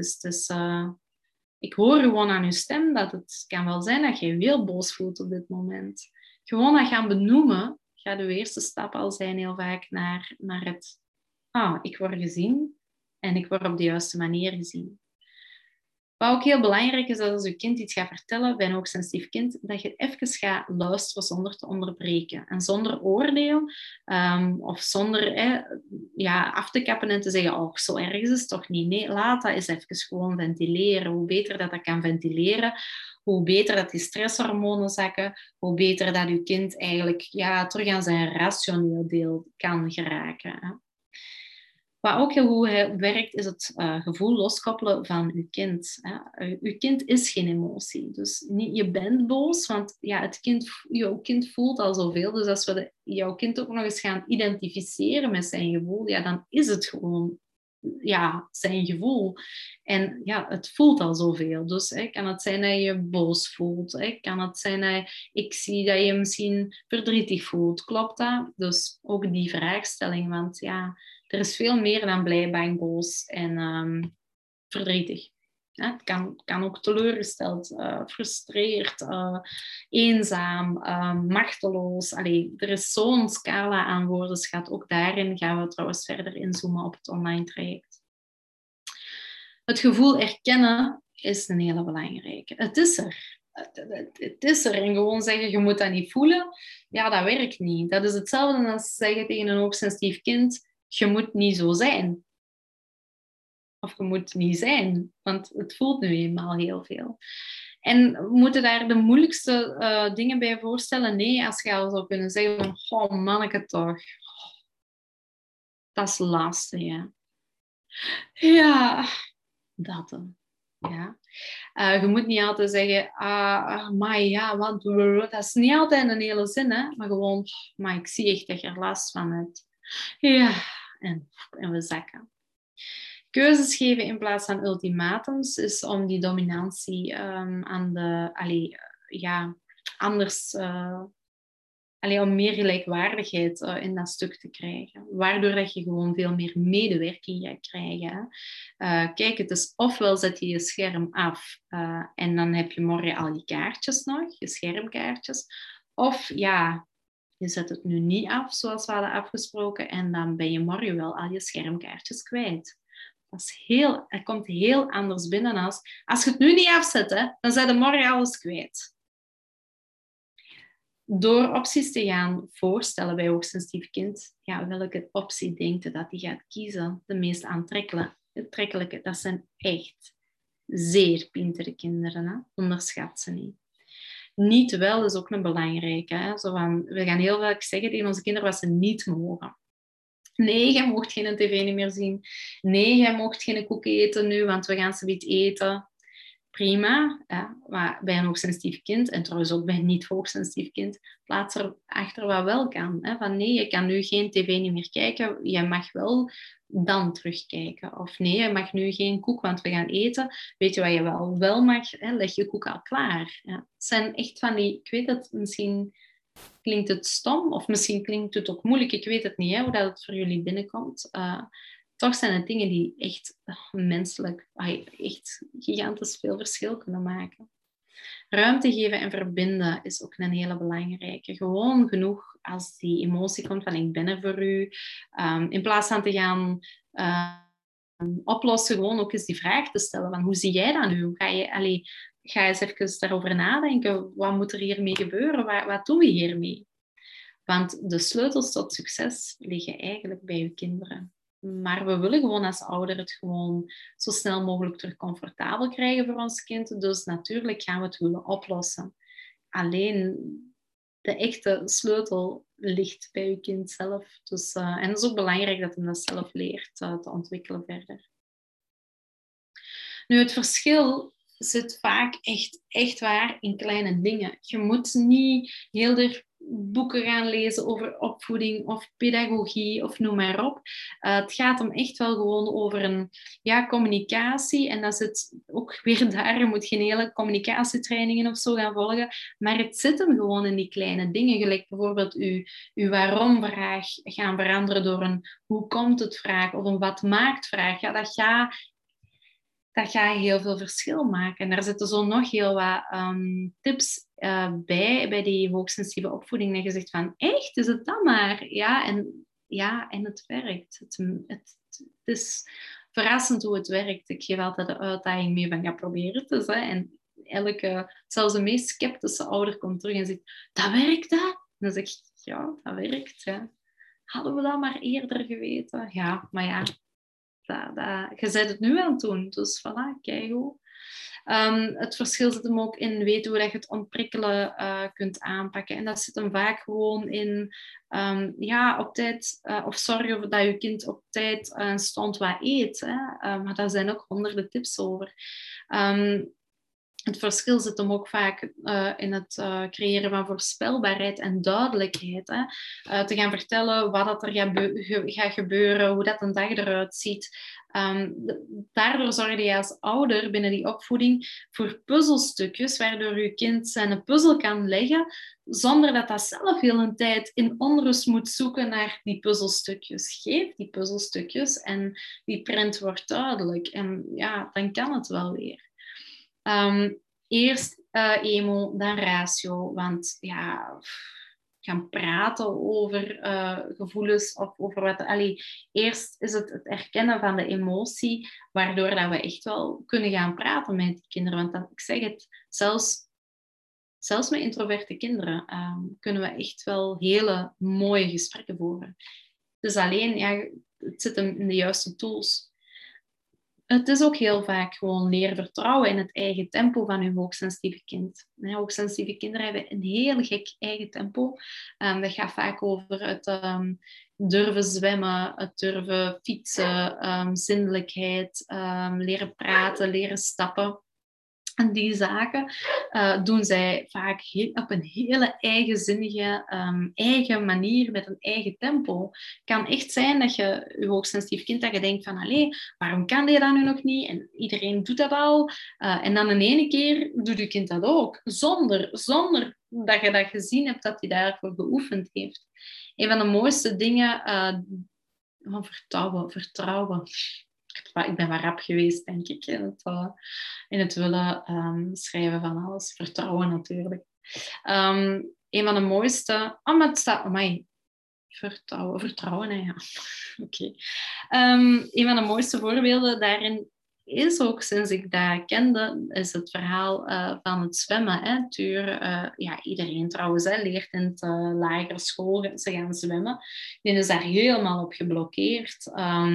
Ik hoor gewoon aan je stem dat het kan wel zijn dat je je heel boos voelt op dit moment. Gewoon dat gaan benoemen gaat de eerste stap al zijn heel vaak naar het... ik word gezien en ik word op de juiste manier gezien. Wat ook heel belangrijk is, dat als je kind iets gaat vertellen, bij een hoogsensitief kind, dat je even gaat luisteren zonder te onderbreken. En zonder oordeel, of zonder af te kappen en te zeggen, zo erg is het toch niet. Nee, laat dat eens even gewoon ventileren. Hoe beter dat kan ventileren, hoe beter dat die stresshormonen zakken, hoe beter dat je kind eigenlijk terug aan zijn rationeel deel kan geraken. Hè. Wat ook heel goed werkt, is het gevoel loskoppelen van je kind. Je kind is geen emotie. Dus niet je bent boos, want jouw kind voelt al zoveel. Dus als we jouw kind ook nog eens gaan identificeren met zijn gevoel, dan is het gewoon zijn gevoel. En het voelt al zoveel. Dus kan het zijn dat je boos voelt. Kan het zijn dat ik zie dat je misschien verdrietig voelt. Klopt dat? Dus ook die vraagstelling, want er is veel meer dan blij, bang, boos en verdrietig. Het kan ook teleurgesteld, frustreerd, eenzaam, machteloos. Allee, er is zo'n scala aan woordenschat. Ook daarin gaan we trouwens verder inzoomen op het online traject. Het gevoel erkennen is een hele belangrijke. Het is er. Het is er. En gewoon zeggen, je moet dat niet voelen, ja, dat werkt niet. Dat is hetzelfde als zeggen tegen een hoogsensitief kind, je moet niet zo zijn. Of je moet niet zijn, want het voelt nu eenmaal heel veel. En we moeten daar de moeilijkste dingen bij voorstellen? Nee, als je al zou kunnen zeggen van, oh manneke toch, dat is lastig, ja. Ja, dat dan. Ja. Je moet niet altijd zeggen, maar ja, want dat is niet altijd een hele zin, hè? Maar gewoon, maar ik zie echt dat je er last van hebt. Ja, en we zakken. Keuzes geven in plaats van ultimatums is om die dominantie aan de, anders, om meer gelijkwaardigheid in dat stuk te krijgen. Waardoor dat je gewoon veel meer medewerking gaat krijgen. Kijk, het is ofwel zet je je scherm af en dan heb je morgen al je kaartjes nog, je schermkaartjes. Of ja, je zet het nu niet af zoals we hadden afgesproken en dan ben je morgen wel al je schermkaartjes kwijt. Het komt heel anders binnen als je het nu niet afzet, hè, dan zijn je morgen alles kwijt. Door opties te gaan voorstellen bij hoogsensitief kind, ja, welke optie denkt je dat hij gaat kiezen? De meest aantrekkelijke, dat zijn echt zeer pintere kinderen. Hè? Onderschat ze niet. Niet wel is ook een belangrijke. Hè? Zo van, we gaan heel vaak zeggen tegen onze kinderen wat ze niet mogen. Nee, jij mocht geen tv niet meer zien. Nee, jij mocht geen koek eten nu, want we gaan zoiets eten. Prima, ja, maar bij een hoogsensitief kind, en trouwens ook bij een niet-hoogsensitief kind, plaats er achter wat wel kan. Hè? Van nee, je kan nu geen tv niet meer kijken, je mag wel dan terugkijken. Of nee, je mag nu geen koek, want we gaan eten. Weet je wat je wel mag? Hè? Leg je koek al klaar. Ja. Het zijn echt van die, ik weet het, misschien klinkt het stom, of misschien klinkt het ook moeilijk, ik weet het niet, hè, hoe dat het voor jullie binnenkomt. Toch zijn het dingen die echt menselijk, echt gigantisch veel verschil kunnen maken. Ruimte geven en verbinden is ook een hele belangrijke. Gewoon genoeg als die emotie komt van ik ben er voor u. In plaats van te gaan oplossen, gewoon ook eens die vraag te stellen van hoe zie jij dat nu? Ga eens even daarover nadenken. Wat moet er hiermee gebeuren? Wat doen we hiermee? Want de sleutels tot succes liggen eigenlijk bij je kinderen. Maar we willen gewoon als ouder het gewoon zo snel mogelijk terug comfortabel krijgen voor ons kind. Dus natuurlijk gaan we het willen oplossen. Alleen de echte sleutel ligt bij je kind zelf. Dus, en het is ook belangrijk dat hij dat zelf leert te ontwikkelen verder. Nu, het verschil zit vaak echt waar in kleine dingen. Je moet niet heel de boeken gaan lezen over opvoeding of pedagogie of noem maar op. Het gaat om echt wel gewoon over een communicatie. En dat zit ook weer daar. Je moet geen hele communicatietrainingen of zo gaan volgen. Maar het zit hem gewoon in die kleine dingen. Gelijk bijvoorbeeld uw waarom-vraag gaan veranderen door een hoe komt het vraag of een wat maakt vraag. Ja, dat gaat heel veel verschil maken. En daar zitten zo nog heel wat tips bij die hoogsensitieve opvoeding. Dat je zegt van, echt? Is het dat maar? En het werkt. Het is verrassend hoe het werkt. Ik geef altijd de uitdaging mee van, probeer het eens. Hè. En zelfs de meest sceptische ouder komt terug en zegt, dat werkt, hè? En dan zeg ik, ja, dat werkt. Ja. Hadden we dat maar eerder geweten? Ja, maar ja. Je bent het nu aan het doen, dus voilà, kijk hoe. Het verschil zit hem ook in weten hoe dat je het ontprikkelen kunt aanpakken. En dat zit hem vaak gewoon in op tijd of zorgen dat je kind op tijd stond wat eet. Hè. Maar daar zijn ook honderden tips over. Het verschil zit hem ook vaak in het creëren van voorspelbaarheid en duidelijkheid. Hè. Te gaan vertellen wat er gaat gebeuren, hoe dat een dag eruit ziet. Daardoor zorg je als ouder binnen die opvoeding voor puzzelstukjes, waardoor je kind zijn puzzel kan leggen, zonder dat dat zelf heel een tijd in onrust moet zoeken naar die puzzelstukjes. Geef die puzzelstukjes en die print wordt duidelijk. En ja, dan kan het wel weer. Eerst emo, dan ratio. Want ja, gaan praten over gevoelens of over wat... Eerst is het erkennen van de emotie, waardoor dat we echt wel kunnen gaan praten met die kinderen. Want dan, ik zeg het, zelfs met introverte kinderen kunnen we echt wel hele mooie gesprekken voeren. Dus alleen, ja, het zit hem in de juiste tools. Het is ook heel vaak gewoon leren vertrouwen in het eigen tempo van je hoogsensitieve kind. Hoogsensitieve kinderen hebben een heel gek eigen tempo. Dat gaat vaak over het durven zwemmen, het durven fietsen, zindelijkheid, leren praten, leren stappen. En die zaken doen zij vaak op een hele eigenzinnige, eigen manier, met een eigen tempo. Het kan echt zijn dat je hoogsensitief kind, dat je denkt van, allee, waarom kan die dat nu nog niet? En iedereen doet dat al. En dan in ene keer doet je kind dat ook. Zonder dat je dat gezien hebt, dat hij daarvoor geoefend heeft. Een van de mooiste dingen van vertrouwen. Ik ben wel rap geweest, denk ik, in het willen schrijven van alles. Vertrouwen natuurlijk. Een van de mooiste... maar het staat... Amai. Vertrouwen, hè, ja. Oké. Een van de mooiste voorbeelden daarin is ook, sinds ik dat kende, is het verhaal van het zwemmen. Hè. Ja, iedereen trouwens leert in het lagere school ze gaan zwemmen. Die is daar helemaal op geblokkeerd.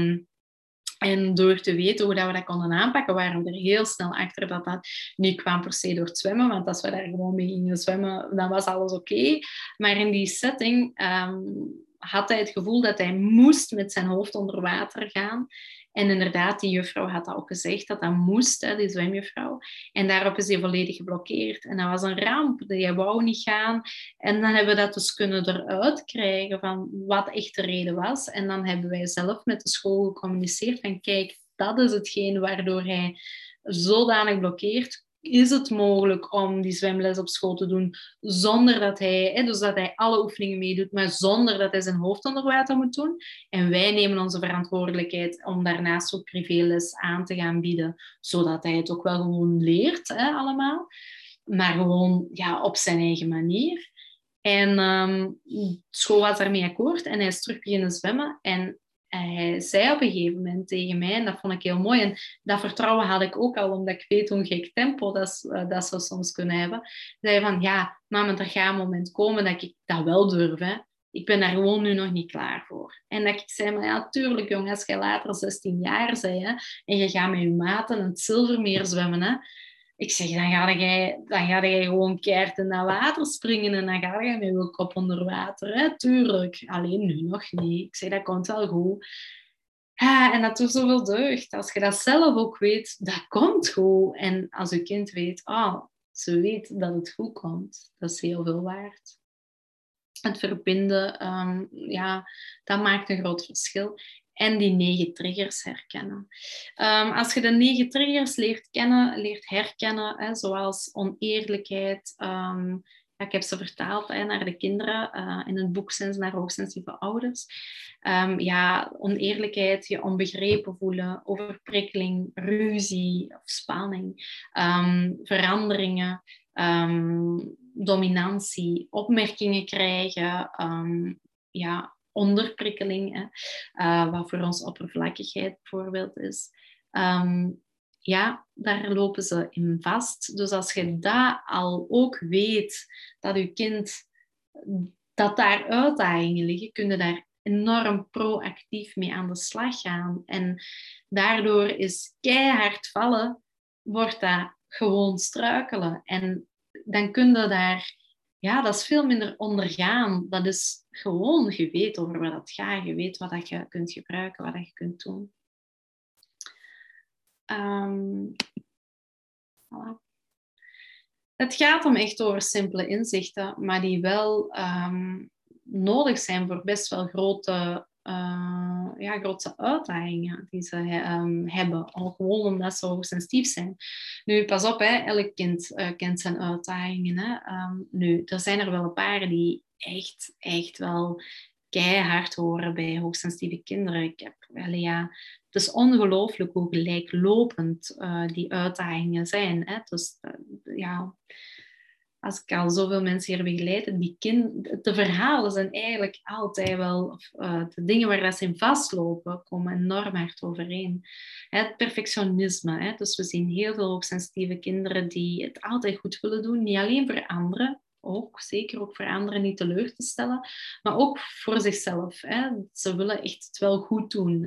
En door te weten hoe dat we dat konden aanpakken, waren we er heel snel achter dat dat niet kwam per se door het zwemmen. Want als we daar gewoon mee gingen zwemmen, dan was alles oké. Maar in die setting had hij het gevoel dat hij moest met zijn hoofd onder water gaan. En inderdaad, die juffrouw had dat ook gezegd, dat dat moest, hè, die zwemjuffrouw. En daarop is hij volledig geblokkeerd. En dat was een ramp, hij wou niet gaan. En dan hebben we dat dus kunnen eruit krijgen van wat echt de reden was. En dan hebben wij zelf met de school gecommuniceerd van kijk, dat is hetgeen waardoor hij zodanig blokkeert. Is het mogelijk om die zwemles op school te doen zonder dat hij, dus dat hij alle oefeningen meedoet, maar zonder dat hij zijn hoofd onder water moet doen? En wij nemen onze verantwoordelijkheid om daarnaast ook privéles aan te gaan bieden, zodat hij het ook wel gewoon leert, allemaal. Maar gewoon ja, op zijn eigen manier. En school was daarmee akkoord en hij is terug beginnen zwemmen. En hij zei op een gegeven moment tegen mij, en dat vond ik heel mooi, en dat vertrouwen had ik ook al, omdat ik weet hoe gek tempo dat ze soms kunnen hebben. Zei van, ja, mama, er gaat een moment komen dat ik dat wel durf. Hè. Ik ben daar gewoon nu nog niet klaar voor. En dat ik zei, maar ja, tuurlijk jong, als je later 16 jaar bent, hè, en je gaat met je maten in het Zilvermeer zwemmen, hè, ik zeg, dan ga jij gewoon keihard in dat water springen en dan ga je met je kop onder water. Hè? Tuurlijk. Alleen nu nog niet. Ik zeg, dat komt wel goed. En dat doet zoveel deugd. Als je dat zelf ook weet, dat komt goed. En als je kind weet, ze weet dat het goed komt. Dat is heel veel waard. Het verbinden, dat maakt een groot verschil. En die 9 triggers herkennen. Als je de 9 triggers leert herkennen, hè, zoals oneerlijkheid. Ik heb ze vertaald naar de kinderen in het boek Sens naar hoogsensitieve ouders. Oneerlijkheid, je onbegrepen voelen, overprikkeling, ruzie of spanning, veranderingen, dominantie, opmerkingen krijgen, onderprikkeling, wat voor ons oppervlakkigheid bijvoorbeeld is. Daar lopen ze in vast. Dus als je dat al ook weet, dat je kind, dat daar uitdagingen liggen, kun je daar enorm proactief mee aan de slag gaan. En daardoor is keihard vallen, wordt dat gewoon struikelen. En dan kun je daar... Ja, dat is veel minder ondergaan. Dat is gewoon, je weet over wat het gaat. Je weet wat dat je kunt gebruiken, wat dat je kunt doen. Voilà. Het gaat om echt over simpele inzichten, maar die wel nodig zijn voor best wel grote uitdagingen die ze hebben. Al gewoon omdat ze hoogsensitief zijn. Nu, pas op, hè, elk kind kent zijn uitdagingen. Hè. Nu, er zijn er wel een paar die echt wel keihard horen bij hoogsensitieve kinderen. Het is ongelooflijk hoe gelijklopend die uitdagingen zijn. Hè? Dus als ik al zoveel mensen hier begeleid, de verhalen zijn eigenlijk altijd wel, de dingen waar dat ze in vastlopen, komen enorm hard overeen. Het perfectionisme. Hè? Dus we zien heel veel hoogsensitieve kinderen die het altijd goed willen doen, niet alleen voor anderen, zeker ook voor anderen niet teleur te stellen, maar ook voor zichzelf. Hè? Ze willen echt het wel goed doen.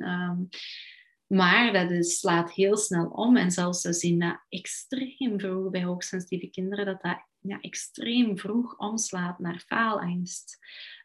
Maar dat slaat heel snel om. En zelfs we zien dat extreem vroeg bij hoogsensitieve kinderen, dat extreem vroeg omslaat naar faalangst.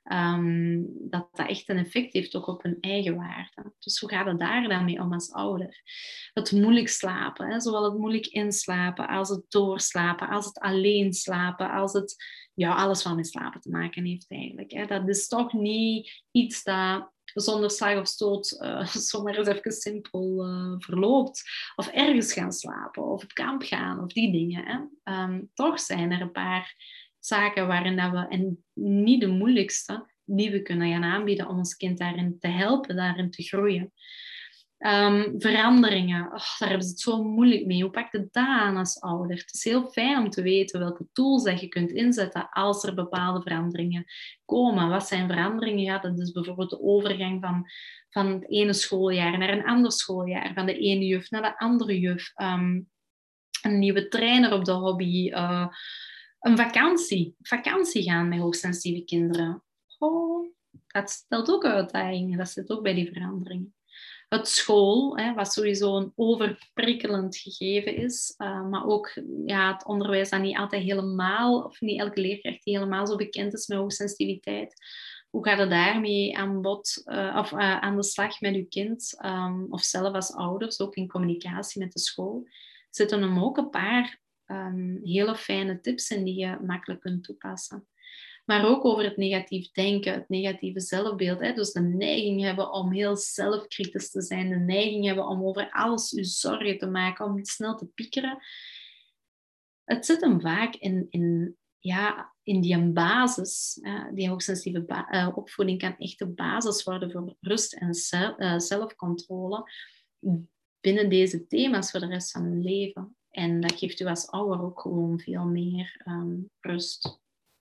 Dat echt een effect heeft ook op hun eigen waarde. Dus hoe gaat het daar dan mee om als ouder? Het moeilijk slapen, hè? Zowel het moeilijk inslapen als het doorslapen, als het alleen slapen, als het alles wat met slapen te maken heeft eigenlijk. Hè? Dat is toch niet iets dat zonder slag of stoot zomaar eens even simpel verloopt. Of ergens gaan slapen, of op kamp gaan, of die dingen. Hè. Toch zijn er een paar zaken waarin dat we, en niet de moeilijkste, die we kunnen gaan aanbieden om ons kind daarin te helpen, daarin te groeien. Veranderingen, daar hebben ze het zo moeilijk mee. Hoe pak je dat aan als ouder? Het is heel fijn om te weten welke tools dat je kunt inzetten als er bepaalde veranderingen komen. Wat zijn veranderingen? Ja, dat is bijvoorbeeld de overgang van het ene schooljaar naar een ander schooljaar, van de ene juf naar de andere juf, een nieuwe trainer op de hobby, een vakantie gaan met hoogsensitieve kinderen. Dat stelt ook uitdagingen, dat zit ook bij die veranderingen. Het school, wat sowieso een overprikkelend gegeven is, maar ook het onderwijs dat niet altijd helemaal, of niet elke leerkracht die helemaal zo bekend is met hoogsensitiviteit. Hoe gaat het daarmee aan aan de slag met uw kind, of zelf als ouders, ook in communicatie met de school? Zitten er ook een paar hele fijne tips in die je makkelijk kunt toepassen. Maar ook over het negatief denken, het negatieve zelfbeeld. Hè? Dus de neiging hebben om heel zelfkritisch te zijn. De neiging hebben om over alles je zorgen te maken, om snel te piekeren. Het zit hem vaak in die basis. Die hoogsensitieve opvoeding kan echt de basis worden voor rust en zelfcontrole binnen deze thema's voor de rest van hun leven. En dat geeft u als ouder ook gewoon veel meer rust.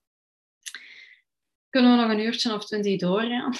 Kunnen we nog een uurtje of 20 doorgaan?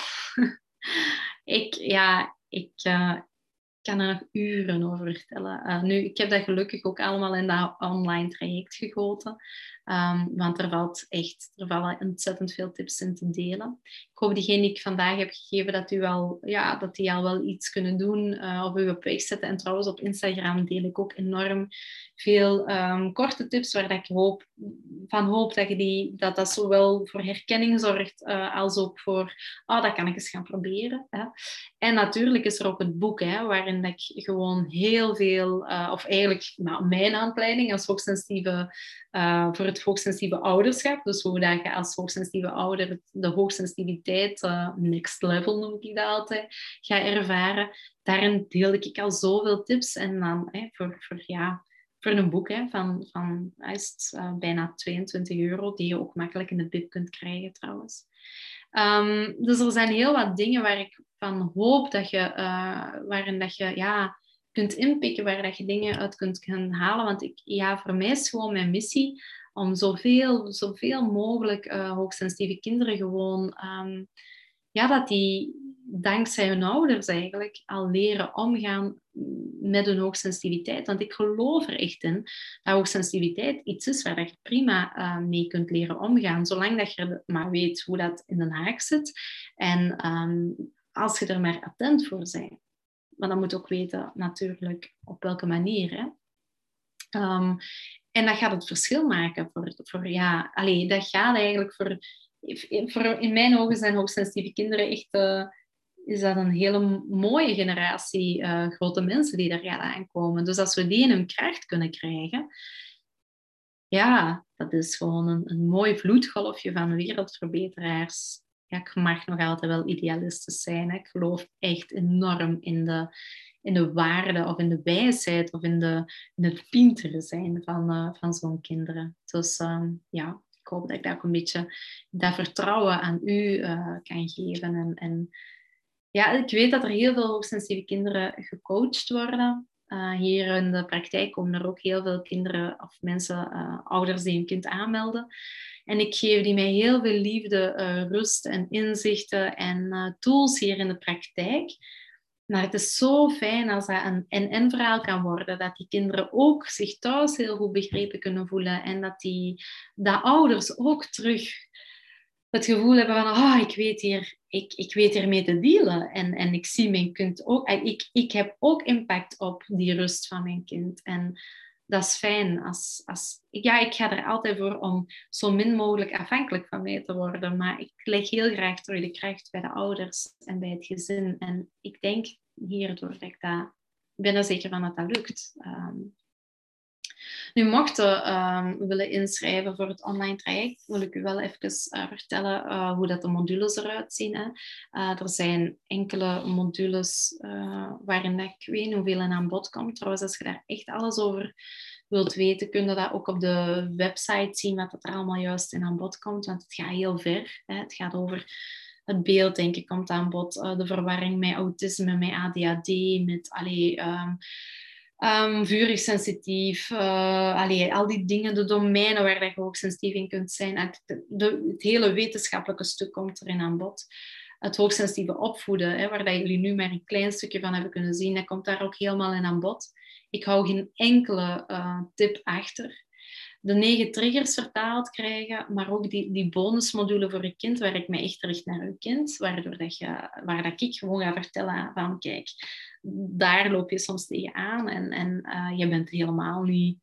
Ik kan er nog uren over vertellen. Nu, ik heb dat gelukkig ook allemaal in dat online traject gegoten. Want er vallen ontzettend veel tips in te delen. Ik hoop diegene die ik vandaag heb gegeven, dat die al wel iets kunnen doen of u op weg zetten. En trouwens, op Instagram deel ik ook enorm veel korte tips waar ik hoop dat zowel voor herkenning zorgt als ook voor, dat kan ik eens gaan proberen. Hè. En natuurlijk is er ook het boek, waarin dat ik gewoon heel veel, of eigenlijk mijn aanleiding als hoogsensitieve, voor het hoogsensitieve ouderschap, dus hoe dat je als hoogsensitieve ouder de hoogsensitiviteit, next level noem ik dat altijd, ga ervaren. Daarin deelde ik al zoveel tips en dan voor een boek van bijna €22, die je ook makkelijk in de bib kunt krijgen trouwens. Dus er zijn heel wat dingen waar ik van hoop dat je, waarin dat je kunt inpikken, waar dat je dingen uit kunt gaan halen. Want voor mij is gewoon mijn missie om zoveel mogelijk hoogsensitieve kinderen gewoon, dat die dankzij hun ouders eigenlijk al leren omgaan met hun hoogsensitiviteit. Want ik geloof er echt in dat hoogsensitiviteit iets is waar je prima mee kunt leren omgaan. Zolang dat je maar weet hoe dat in den haak zit. En als je er maar attent voor bent. Maar dan moet je ook weten natuurlijk op welke manier. Hè? En dat gaat het verschil maken. Dat gaat eigenlijk voor... In mijn ogen zijn hoogsensitieve kinderen echt... is dat een hele mooie generatie grote mensen die daar gaan aankomen. Dus als we die in hun kracht kunnen krijgen, dat is gewoon een mooi vloedgolfje van wereldverbeteraars. Ik mag nog altijd wel idealistisch zijn. Hè. Ik geloof echt enorm in de waarde of in de wijsheid of in het pintere zijn van zo'n kinderen. Dus ik hoop dat ik dat ook een beetje dat vertrouwen aan u kan geven. En ja, ik weet dat er heel veel hoogsensitieve kinderen gecoacht worden. Hier in de praktijk komen er ook heel veel kinderen of mensen, ouders die een kind aanmelden. En ik geef die met heel veel liefde, rust en inzichten en tools hier in de praktijk. Maar het is zo fijn als dat een en verhaal kan worden. Dat die kinderen ook zich thuis heel goed begrepen kunnen voelen. En dat ouders ook terug het gevoel hebben van... ik weet hiermee te dealen. En ik zie mijn kind ook... Ik heb ook impact op die rust van mijn kind. En dat is fijn. Ik ga er altijd voor om zo min mogelijk afhankelijk van mij te worden. Maar ik leg heel graag terug de kracht bij de ouders en bij het gezin. En ik denk hierdoor dat ik ben er zeker van dat dat lukt. Nu, mochten willen inschrijven voor het online traject, wil ik u wel even vertellen hoe dat de modules eruit zien. Hè. Er zijn enkele modules waarin dat ik weet niet hoeveel aan bod komt. Trouwens, als je daar echt alles over wilt weten, kun je dat ook op de website zien, wat er allemaal juist in aan bod komt. Want het gaat heel ver. Hè. Het gaat over het beeld, denk ik, komt aan bod. De verwarring met autisme, met ADHD, met... vurig sensitief, al die dingen, de domeinen waar je hoogsensitief in kunt zijn. Het hele wetenschappelijke stuk komt erin aan bod. Het hoogsensitieve opvoeden, waar dat jullie nu maar een klein stukje van hebben kunnen zien, dat komt daar ook helemaal in aan bod. Ik hou geen enkele tip achter. De 9 triggers vertaald krijgen, maar ook die bonusmodule voor je kind, waar ik me echt richt naar je kind, waar dat ik gewoon ga vertellen van, kijk, daar loop je soms tegenaan en je bent helemaal niet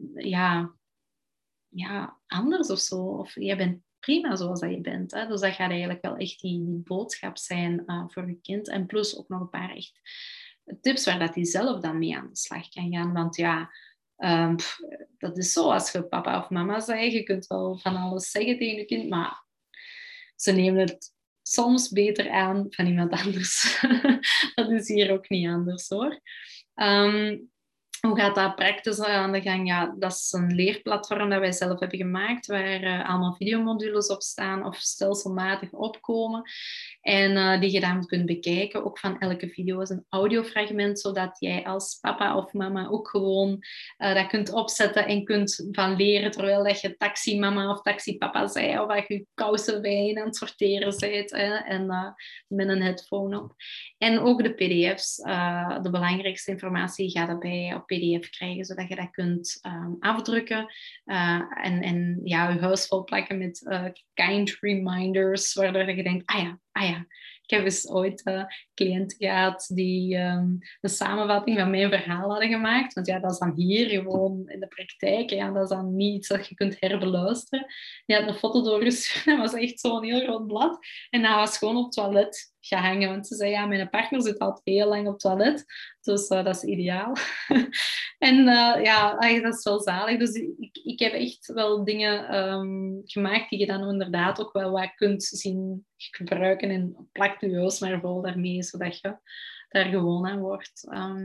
anders of zo. Of je bent prima zoals dat je bent. Hè? Dus dat gaat eigenlijk wel echt die boodschap zijn voor je kind. En plus ook nog een paar echt tips waar dat hij zelf dan mee aan de slag kan gaan. Want ja... dat is zo, als je papa of mama zegt, je kunt wel van alles zeggen tegen je kind, maar ze nemen het soms beter aan van iemand anders. Dat is hier ook niet anders, hoor. Hoe gaat dat praktisch aan de gang? Ja, dat is een leerplatform dat wij zelf hebben gemaakt, waar allemaal videomodules op staan of stelselmatig opkomen. En die je dan kunt bekijken. Ook van elke video is een audiofragment, zodat jij als papa of mama ook gewoon dat kunt opzetten en kunt van leren, terwijl dat je taximama of taxipapa zei, of dat je kousen wijn aan het sorteren bent, en met een headphone op. En ook de pdf's, de belangrijkste informatie gaat erbij op pdf krijgen, zodat je dat kunt afdrukken en je huis vol plakken met kind reminders, waardoor je denkt, ah ja, ik heb eens ooit cliënten gehad die een samenvatting van mijn verhaal hadden gemaakt. Want ja, dat is dan hier gewoon in de praktijk. Ja, dat is dan niet iets dat je kunt herbeluisteren. Die had een foto doorgestuurd. Dat was echt zo'n heel groot blad. En dat was gewoon op het toilet gehangen. Want ze zei, ja, mijn partner zit altijd heel lang op het toilet. Dus dat is ideaal. En dat is wel zalig. Dus ik heb echt wel dingen gemaakt die je dan inderdaad ook wel wat kunt zien gebruiken. En plak je huis maar vol daarmee, zodat je daar gewoon aan wordt.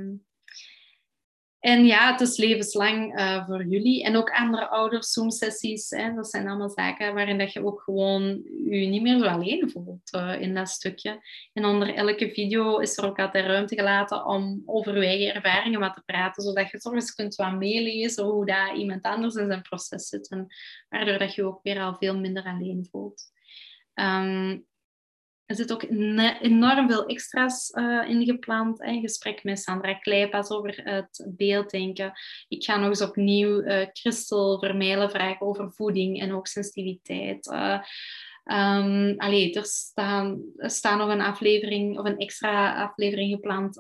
En ja, het is levenslang voor jullie. En ook andere ouders, Zoom-sessies. Dat zijn allemaal zaken waarin dat je ook gewoon je niet meer zo alleen voelt in dat stukje. En onder elke video is er ook altijd ruimte gelaten om over je eigen ervaringen wat te praten. Zodat je toch eens kunt wat meelezen hoe dat iemand anders in zijn proces zit. En waardoor dat je ook weer al veel minder alleen voelt. Er zit ook enorm veel extra's ingepland. Een gesprek met Sandra Kleipas over het beelddenken. Ik ga nog eens opnieuw Christel Vermeilen vragen over voeding en ook sensitiviteit. Er staat nog een aflevering of een extra aflevering gepland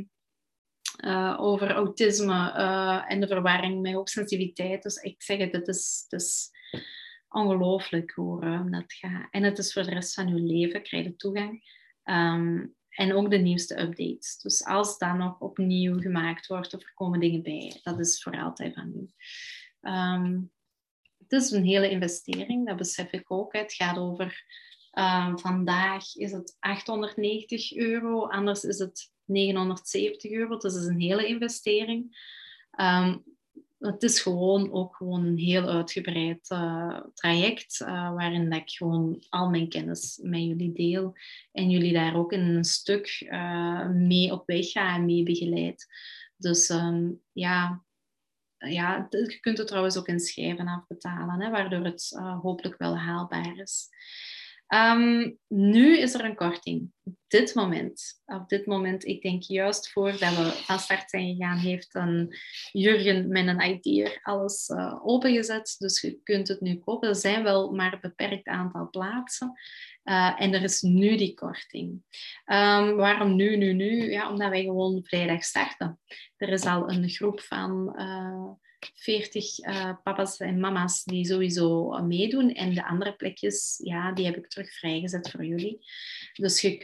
over autisme en de verwarring met hoogsensitiviteit. Dus ik zeg het is ongelooflijk hoe ruim dat gaat. En het is voor de rest van je leven, krijg je toegang. En ook de nieuwste updates. Dus als dat nog opnieuw gemaakt wordt of er komen dingen bij, dat is voor altijd van u. Het is een hele investering, dat besef ik ook. Het gaat over, vandaag is het €890, anders is het €970. Dus dat is een hele investering. het is ook gewoon een heel uitgebreid traject waarin dat ik gewoon al mijn kennis met jullie deel en jullie daar ook in een stuk mee op weg ga en mee begeleid. Dus je kunt het trouwens ook in schijven afbetalen, hè, waardoor het hopelijk wel haalbaar is. Nu is er een korting. Op dit moment, ik denk juist voordat we van start zijn gegaan, heeft Jurgen met een idea alles opengezet. Dus je kunt het nu kopen. Er zijn wel maar een beperkt aantal plaatsen. En er is nu die korting. Waarom nu? Ja, omdat wij gewoon vrijdag starten. Er is al een groep van 40 papa's en mama's die sowieso meedoen. En de andere plekjes, ja, die heb ik terug vrijgezet voor jullie. Dus je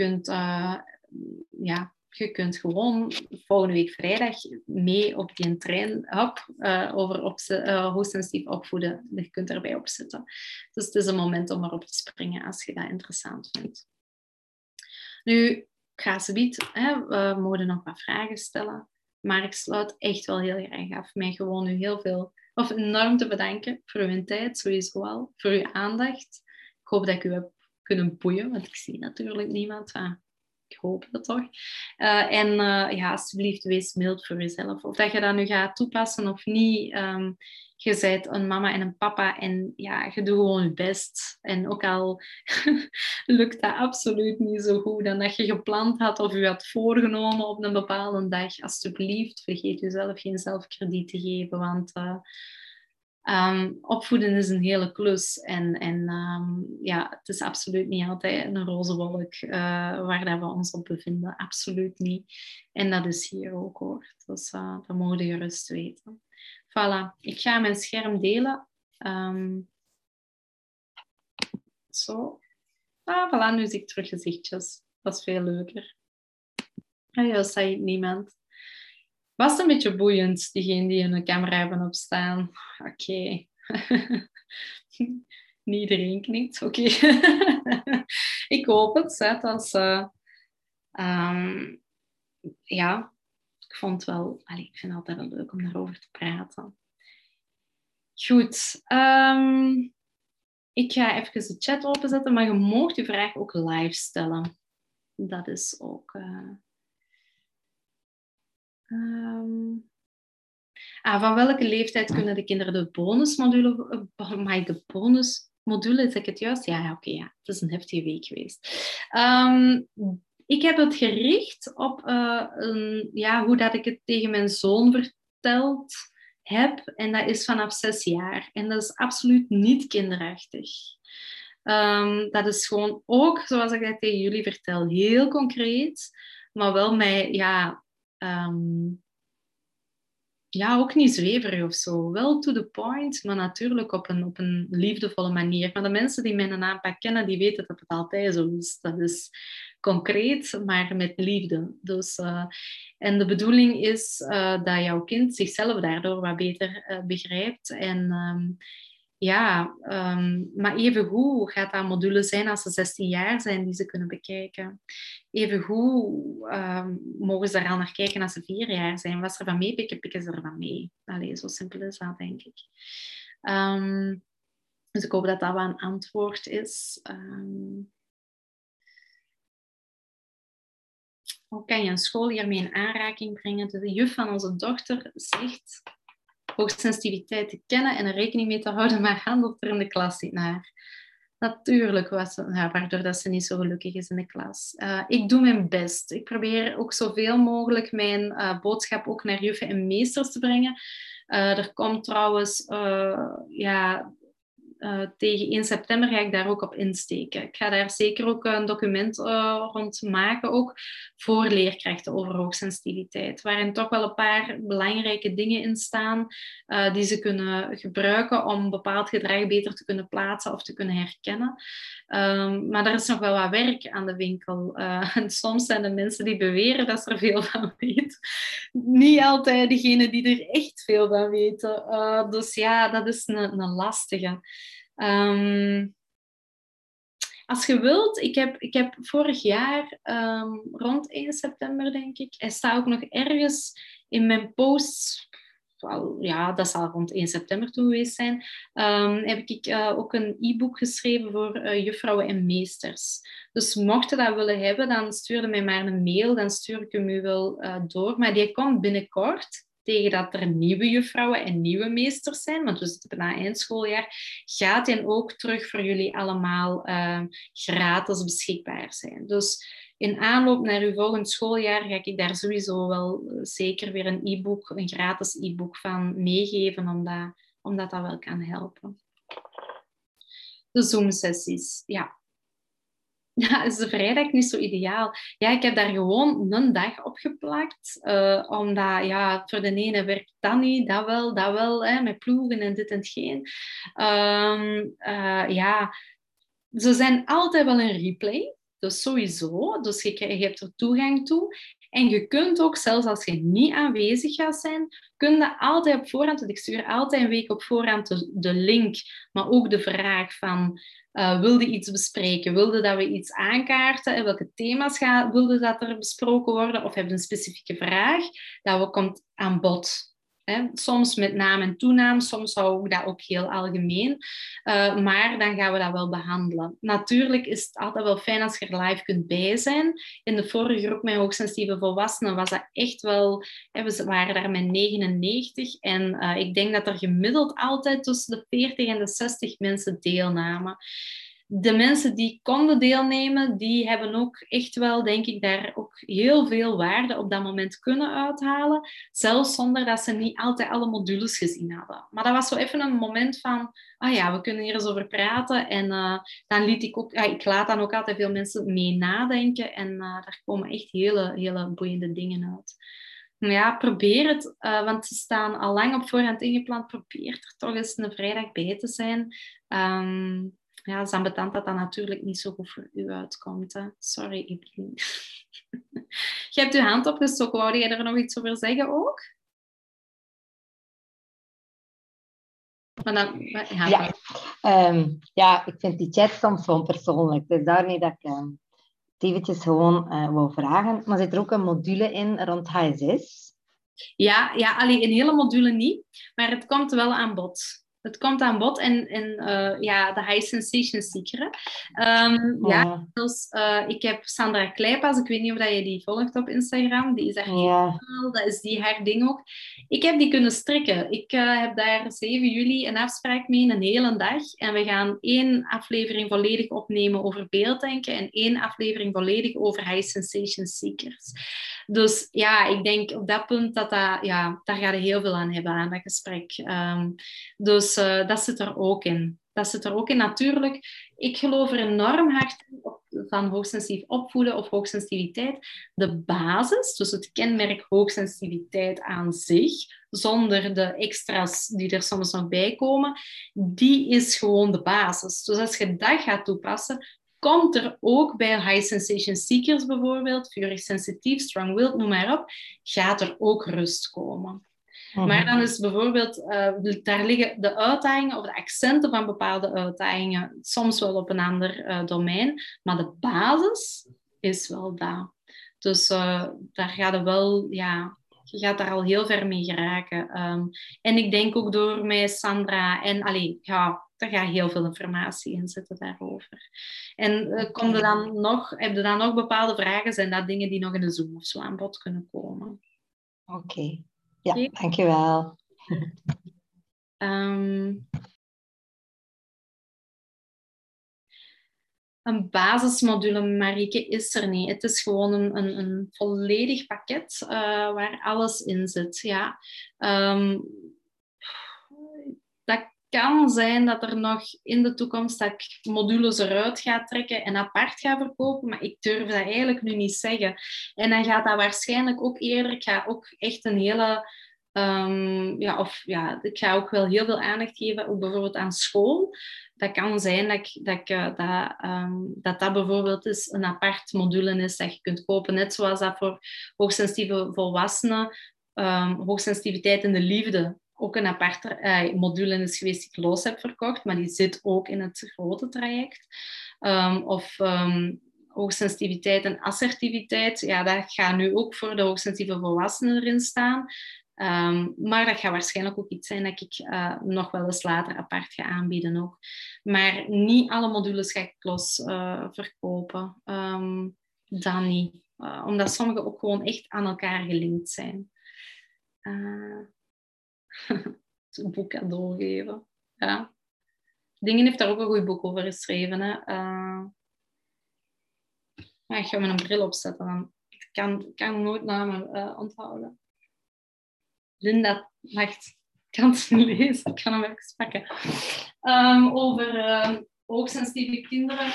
kunt gewoon volgende week vrijdag mee op die trein over hoogsensitief opvoeden. Je kunt erbij opzitten. Dus het is een moment om erop te springen als je dat interessant vindt. Nu, ik ga zometeen, we mogen nog wat vragen stellen. Maar ik sluit echt wel heel graag af met gewoon u enorm te bedanken voor uw tijd, sowieso al, voor uw aandacht. Ik hoop dat ik u heb kunnen boeien, want ik zie natuurlijk niemand. Ik hoop het toch. Alsjeblieft, wees mild voor jezelf. Of dat je dat nu gaat toepassen of niet. Je bent een mama en een papa en ja, je doet gewoon je best. En ook al lukt dat absoluut niet zo goed dan dat je gepland had of je had voorgenomen op een bepaalde dag, alsjeblieft, vergeet jezelf geen zelfkrediet te geven, want opvoeden is een hele klus en het is absoluut niet altijd een roze wolk waar dat we ons op bevinden, absoluut niet. En dat is hier ook hoor, dus dat mogen je gerust weten. Voilà, ik ga mijn scherm delen. Zo. Voilà, nu zie ik terug gezichtjes. Dat is veel leuker. Ja, zei niemand. Was het een beetje boeiend, diegenen die een camera hebben opstaan? Oké. Niet iedereen knikt. Oké. Ik hoop het. Ik vond wel... ik vind het altijd wel leuk om daarover te praten. Goed. Ik ga even de chat openzetten, maar je mag je vraag ook live stellen. Dat is ook... van welke leeftijd kunnen de kinderen de bonusmodule... de bonusmodule, zeg ik het juist? Ja, oké. Het is een heftige week geweest. Ik heb het gericht op hoe dat ik het tegen mijn zoon verteld heb. En dat is vanaf 6 jaar. En dat is absoluut niet kinderachtig. Dat is gewoon ook, zoals ik dat tegen jullie vertel, heel concreet. Maar wel met... ook niet zweverig of zo. Wel to the point, maar natuurlijk op een liefdevolle manier. Maar de mensen die mijn aanpak kennen, die weten dat het altijd zo is. Dat is concreet, maar met liefde. Dus, en de bedoeling is dat jouw kind zichzelf daardoor wat beter begrijpt. En maar evengoed gaat dat een module zijn als ze 16 jaar zijn die ze kunnen bekijken. Evengoed mogen ze er al naar kijken als ze 4 jaar zijn. Wat ze ervan meepikken, pikken ze ervan mee. Allee, zo simpel is dat, denk ik. Dus ik hoop dat dat wel een antwoord is. Hoe kan je een school hiermee in aanraking brengen? De juf van onze dochter zegt... hoogsensitiviteit te kennen en er rekening mee te houden, maar handelt er in de klas niet naar. Natuurlijk waardoor dat ze niet zo gelukkig is in de klas. Ik doe mijn best. Ik probeer ook zoveel mogelijk mijn boodschap ook naar juffen en meesters te brengen. Er komt trouwens... tegen 1 september ga ik daar ook op insteken. Ik ga daar zeker ook een document rond maken, ook voor leerkrachten over hoogsensitiviteit, waarin toch wel een paar belangrijke dingen in staan die ze kunnen gebruiken om bepaald gedrag beter te kunnen plaatsen of te kunnen herkennen. Maar er is nog wel wat werk aan de winkel. En soms zijn de mensen die beweren dat ze er veel van weten, niet altijd degene die er echt veel van weten. Dus ja, dat is een lastige. Als je wilt, ik heb vorig jaar rond 1 september, denk ik, hij staat ook nog ergens in mijn posts ja, dat zal rond 1 september toen geweest zijn, heb ik ook een e-book geschreven voor juffrouwen en meesters. Dus mocht je dat willen hebben, dan stuur mij maar een mail, dan stuur ik hem u wel door. Maar die komt binnenkort, tegen dat er nieuwe juffrouwen en nieuwe meesters zijn, want we zitten na eindschooljaar, gaat die ook terug voor jullie allemaal gratis beschikbaar zijn. Dus in aanloop naar uw volgend schooljaar ga ik daar sowieso wel zeker weer een e-book, een gratis e-book van meegeven, omdat dat wel kan helpen. De Zoom-sessies, ja. Ja, is de vrijdag niet zo ideaal? Ja, ik heb daar gewoon een dag op geplakt. Omdat, ja, voor de ene werkt dat niet, dat wel, hè, met ploegen en dit en hetgeen. Ja, ze zijn altijd wel een replay. Dus sowieso. Dus je hebt er toegang toe. En je kunt ook, zelfs als je niet aanwezig gaat zijn, kun je altijd op voorhand, want ik stuur altijd een week op voorhand de link, maar ook de vraag van, wilde iets bespreken? Wilde dat we iets aankaarten? En welke thema's wilde dat er besproken worden? Of heb je een specifieke vraag? Dat komt aan bod. Soms met naam en toenaam, soms hou ik dat ook heel algemeen. Maar dan gaan we dat wel behandelen. Natuurlijk is het altijd wel fijn als je er live kunt bij zijn. In de vorige groep met hoogsensitieve volwassenen was dat echt wel... We waren daar met 99 en ik denk dat er gemiddeld altijd tussen de 40 en de 60 mensen deelnamen. De mensen die konden deelnemen, die hebben ook echt wel, denk ik, daar ook heel veel waarde op dat moment kunnen uithalen. Zelfs zonder dat ze niet altijd alle modules gezien hadden. Maar dat was zo even een moment van, we kunnen hier eens over praten. En dan liet ik ook, ik laat dan ook altijd veel mensen mee nadenken. En daar komen echt hele, hele boeiende dingen uit. Maar ja, probeer het, want ze staan al lang op voorhand ingepland. Probeer er toch eens een vrijdag bij te zijn. Ja, het is ambetant dat dat natuurlijk niet zo goed voor u uitkomt. Hè. Sorry, Evelien. Je hebt uw hand opgestoken. Wou jij er nog iets over zeggen ook? Maar dan, ja, ik vind die chat soms gewoon persoonlijk. Dus daarmee dat ik het eventjes gewoon wou vragen. Maar zit er ook een module in rond HSS? Ja, alleen een hele module niet. Maar het komt wel aan bod. Het komt aan bod en de High Sensation Seeker. Dus, ik heb Sandra Kleipas, ik weet niet of dat je die volgt op Instagram, die is daar helemaal, dat is die haar ding ook. Ik heb die kunnen strikken. Ik heb daar 7 juli een afspraak mee, een hele dag. En we gaan 1 aflevering volledig opnemen over beelddenken en 1 aflevering volledig over High Sensation Seekers. Dus ja, ik denk op dat punt daar ga je heel veel aan hebben aan dat gesprek. Dus dat zit er ook in. Dat zit er ook in. Natuurlijk, ik geloof er enorm hard in van hoogsensitief opvoeden of hoogsensitiviteit. De basis, dus het kenmerk hoogsensitiviteit aan zich, zonder de extra's die er soms nog bij komen, die is gewoon de basis. Dus als je dat gaat toepassen, komt er ook bij High Sensation Seekers bijvoorbeeld, vurig sensitief, strong-willed, noem maar op, gaat er ook rust komen. Maar dan is bijvoorbeeld, daar liggen de uitdagingen of de accenten van bepaalde uitdagingen soms wel op een ander domein, maar de basis is wel dat. Dus daar gaat het wel, je gaat daar al heel ver mee geraken. En ik denk ook door met Sandra en daar gaat heel veel informatie in zitten daarover. En heb je dan nog bepaalde vragen? Zijn dat dingen die nog in de Zoom of zo aan bod kunnen komen? Oké. Ja, dankjewel. Een basismodule, Marieke, is er niet. Het is gewoon een volledig pakket waar alles in zit. Ja. Dat kan zijn dat er nog in de toekomst dat ik modules eruit ga trekken en apart ga verkopen, maar ik durf dat eigenlijk nu niet zeggen. En dan gaat dat waarschijnlijk ook eerder, ik ga ook echt een hele... ik ga ook wel heel veel aandacht geven, ook bijvoorbeeld aan school. Dat kan zijn dat bijvoorbeeld is een apart module is dat je kunt kopen, net zoals dat voor hoogsensitieve volwassenen, hoogsensitiviteit in de liefde, ook een aparte module is geweest die ik los heb verkocht, maar die zit ook in het grote traject. Hoogsensitiviteit en assertiviteit, dat gaat nu ook voor de hoogsensitieve volwassenen erin staan. Maar dat gaat waarschijnlijk ook iets zijn dat ik nog wel eens later apart ga aanbieden ook. Maar niet alle modules ga ik los verkopen. Dan niet. Omdat sommige ook gewoon echt aan elkaar gelinkt zijn. Een boek cadeau geven. Ja. Dingen heeft daar ook een goed boek over geschreven. Hè. Maar ik ga mijn bril opzetten. Dan. Ik kan nooit namen onthouden. Linda, wacht. Ik kan het niet lezen. Ik kan hem even pakken. Over hoogsensitieve kinderen.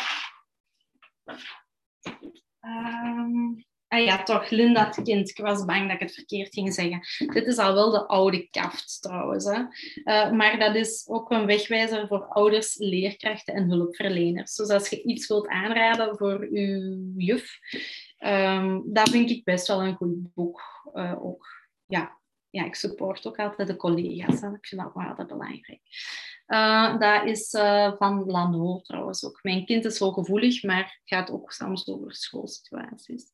Ja, toch, Linda het kind. Ik was bang dat ik het verkeerd ging zeggen. Dit is al wel de oude kaft trouwens. Hè. Maar dat is ook een wegwijzer voor ouders, leerkrachten en hulpverleners. Dus als je iets wilt aanraden voor uw juf, dat vind ik best wel een goed boek. Ook. Ja, ik support ook altijd de collega's. Hè. Ik vind dat wel altijd belangrijk. Dat is van Lano trouwens ook. Mijn kind is hooggevoelig, maar gaat ook soms over schoolsituaties.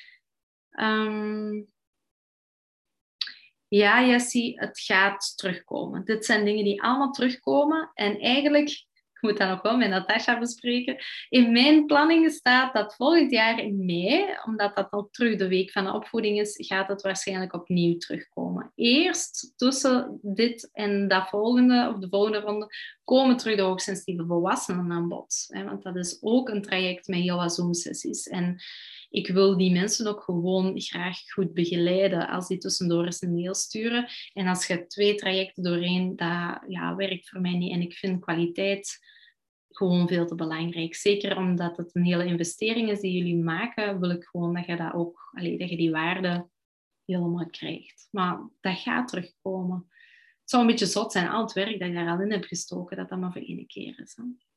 Ja, Jessie, het gaat terugkomen. Dit zijn dingen die allemaal terugkomen. En eigenlijk, ik moet dat nog wel met Natasha bespreken, in mijn planning staat dat volgend jaar in mei, omdat dat nog terug de week van de opvoeding is, gaat het waarschijnlijk opnieuw terugkomen. Eerst tussen dit en dat volgende, of de volgende ronde, komen terug de hoogsensitieve volwassenen aan bod. Want dat is ook een traject met heel wat Zoom-sessies. En ik wil die mensen ook gewoon graag goed begeleiden als die tussendoor eens een mail sturen. En als je 2 trajecten doorheen, dat werkt voor mij niet. En ik vind kwaliteit gewoon veel te belangrijk. Zeker omdat het een hele investering is die jullie maken, wil ik gewoon dat je dat ook, dat je die waarde helemaal krijgt. Maar dat gaat terugkomen. Het zou een beetje zot zijn, al het werk dat ik daar al in heb gestoken, dat maar voor 1 keer is.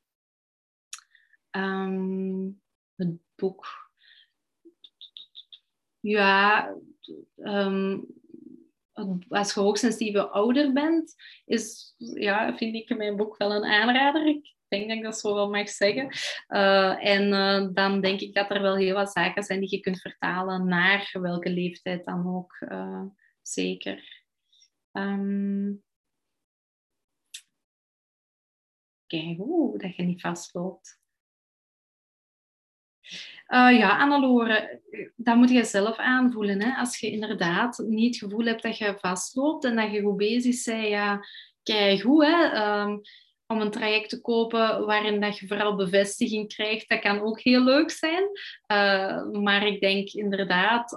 Het boek. Ja, als je hoogsensitieve ouder bent, vind ik mijn boek wel een aanrader. Ik denk dat ik dat zo wel mag zeggen. Dan denk ik dat er wel heel wat zaken zijn die je kunt vertalen naar welke leeftijd dan ook. Zeker. Kijk, dat je niet vastloopt. Annelore, dat moet je zelf aanvoelen. Hè? Als je inderdaad niet het gevoel hebt dat je vastloopt en dat je goed bezig bent, ja, kijk goed, hè? Om een traject te kopen waarin dat je vooral bevestiging krijgt, dat kan ook heel leuk zijn. Maar ik denk inderdaad,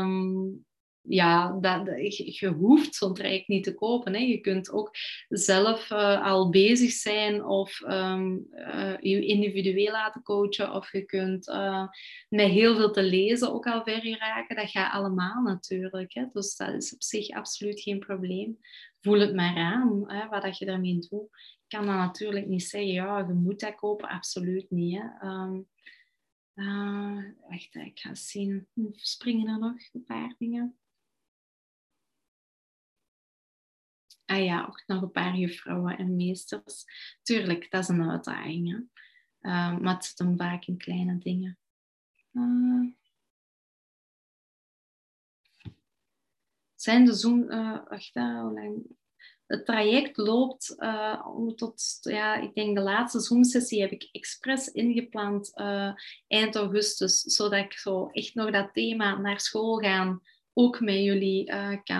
je hoeft zo'n traject niet te kopen. Hè. Je kunt ook zelf al bezig zijn of je individueel laten coachen. Of je kunt met heel veel te lezen ook al ver geraken. Dat gaat allemaal natuurlijk. Hè. Dus dat is op zich absoluut geen probleem. Voel het maar aan, hè, wat je daarmee doet. Ik kan dan natuurlijk niet zeggen, ja, je moet dat kopen. Absoluut niet. Hè. Wacht, ik ga zien. Springen er nog een paar dingen? Ook nog een paar juffrouwen en meesters. Tuurlijk, dat is een uitdaging. Hè? Maar het zit hem vaak in kleine dingen. Zijn de Zoom... hoe lang... Het traject loopt tot... ik denk de laatste Zoom-sessie heb ik expres ingepland eind augustus, zodat ik zo echt nog dat thema naar school gaan ook met jullie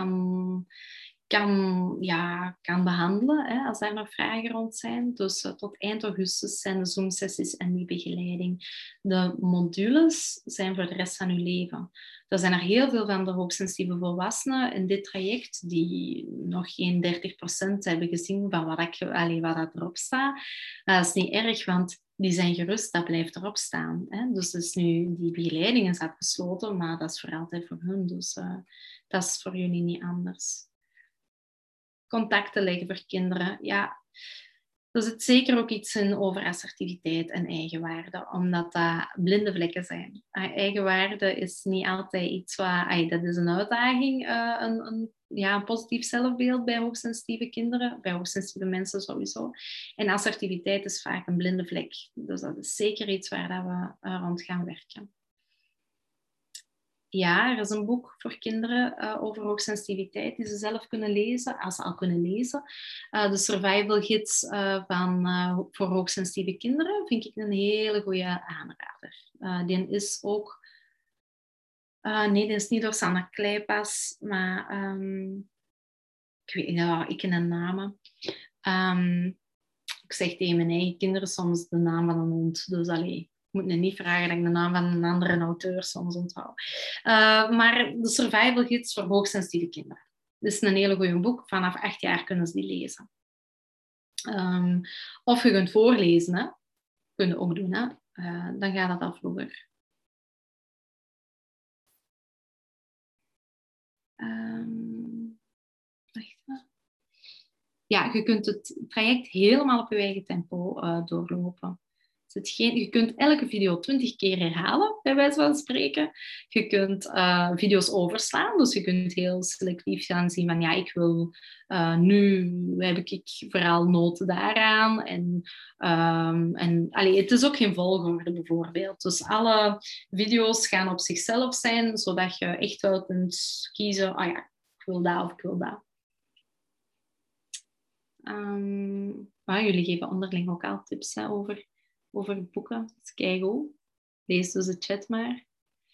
kan behandelen, hè, als daar nog vragen rond zijn. Dus tot eind augustus zijn de Zoom-sessies en die begeleiding. De modules zijn voor de rest van uw leven. Er zijn er heel veel van de hoogsensitieve volwassenen in dit traject die nog geen 30% hebben gezien van wat dat erop staat. Dat is niet erg, want die zijn gerust, dat blijft erop staan. Hè? Dus nu, die begeleiding is afgesloten, maar dat is voor altijd voor hun. Dus dat is voor jullie niet anders. Contacten leggen voor kinderen. Ja, er zit zeker ook iets in over assertiviteit en eigenwaarde, omdat dat blinde vlekken zijn. Eigenwaarde is niet altijd iets wat... dat is een uitdaging, een positief zelfbeeld bij hoogsensitieve kinderen, bij hoogsensitieve mensen sowieso. En assertiviteit is vaak een blinde vlek. Dus dat is zeker iets waar we rond gaan werken. Ja, er is een boek voor kinderen over hoogsensitiviteit die ze zelf kunnen lezen, als ze al kunnen lezen. De Survival Gids voor hoogsensitieve kinderen vind ik een hele goede aanrader. Die is ook... nee, die is niet door Sanne Kleipas, maar ik ken een naam. Ik zeg tegen mijn eigen kinderen soms de naam van een hond, dus allee. Ik moet niet vragen dat ik de naam van een andere auteur soms onthoud. Maar de Survival Gids voor hoogsensitieve kinderen. Dat is een hele goede boek. Vanaf 8 jaar kunnen ze die lezen. Of je kunt voorlezen. Hè. Kun je ook doen. Hè. Dan gaat dat al vroeger. Ja, je kunt het traject helemaal op je eigen tempo doorlopen. Je kunt elke video 20 keer herhalen, bij wijze van spreken. Je kunt video's overslaan, dus je kunt heel selectief gaan zien van ja, ik wil nu heb ik vooral nood daaraan. Het is ook geen volgorde bijvoorbeeld. Dus alle video's gaan op zichzelf zijn, zodat je echt wel kunt kiezen, oh ja, ik wil dat of ik wil dat. Jullie geven onderling ook al tips over boeken. Dat is keigoed. Lees dus de chat maar.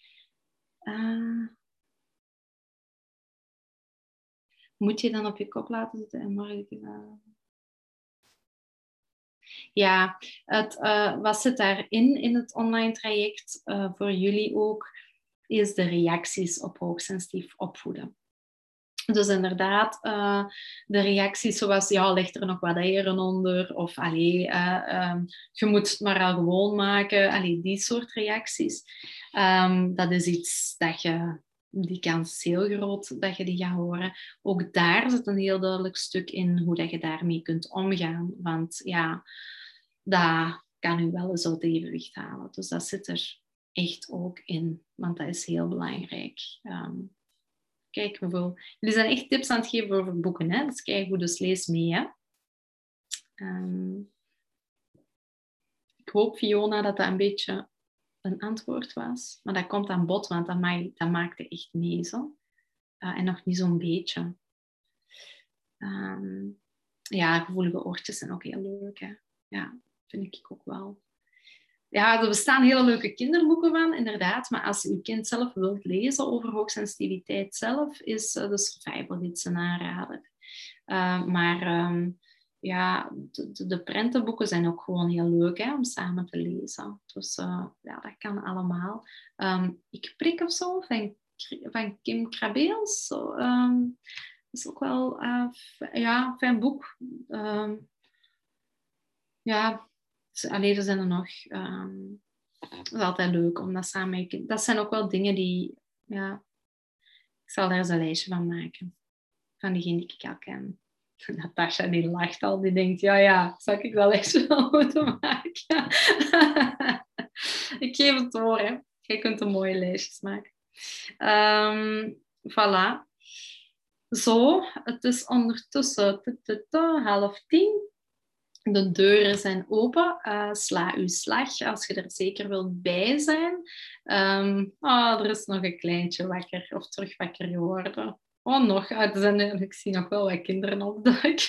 Moet je dan op je kop laten zitten en morgen... Ja, wat zit daarin in het online traject voor jullie ook, is de reacties op hoogsensitief opvoeden. Dus inderdaad, de reacties zoals, ja, leg er nog wat eieren onder, of je moet het maar al gewoon maken, die soort reacties. Dat is iets die kans is heel groot dat je die gaat horen. Ook daar zit een heel duidelijk stuk in hoe dat je daarmee kunt omgaan, want ja, dat kan u wel eens uit evenwicht halen. Dus dat zit er echt ook in, want dat is heel belangrijk. Kijk, bijvoorbeeld. Jullie zijn echt tips aan het geven over boeken, hè? Dus kijk goed, dus lees mee, hè? Ik hoop, Fiona, dat dat een beetje een antwoord was. Maar dat komt aan bod, want dat maakte echt mee, zo. En nog niet zo'n beetje. Ja, gevoelige oortjes zijn ook heel leuk, hè? Ja, vind ik ook wel. Ja, er bestaan hele leuke kinderboeken van, inderdaad. Maar als je uw kind zelf wilt lezen over hoogsensitiviteit zelf, is de Survival Gids een aanrader. De prentenboeken zijn ook gewoon heel leuk, hè, om samen te lezen. Dus dat kan allemaal. Ik prik of zo, van Kim Krabeels. Dat is ook wel een fijn boek. Er zijn er nog. Dat is altijd leuk om dat samen mee. Dat zijn ook wel dingen die... Ja, ik zal daar eens een lijstje van maken. Van diegenen die ik al ken. Natasha die lacht al. Die denkt, ja, zou ik dat lijstje wel moeten maken? Ik geef het door, hè. Je kunt een mooie lijstjes maken. Voilà. Zo, het is ondertussen 9:30. De deuren zijn open. Sla uw slag als je er zeker wilt bij zijn. Er is nog een kleintje wakker of terug wakker geworden. Ik zie nog wel wat kinderen op de dak.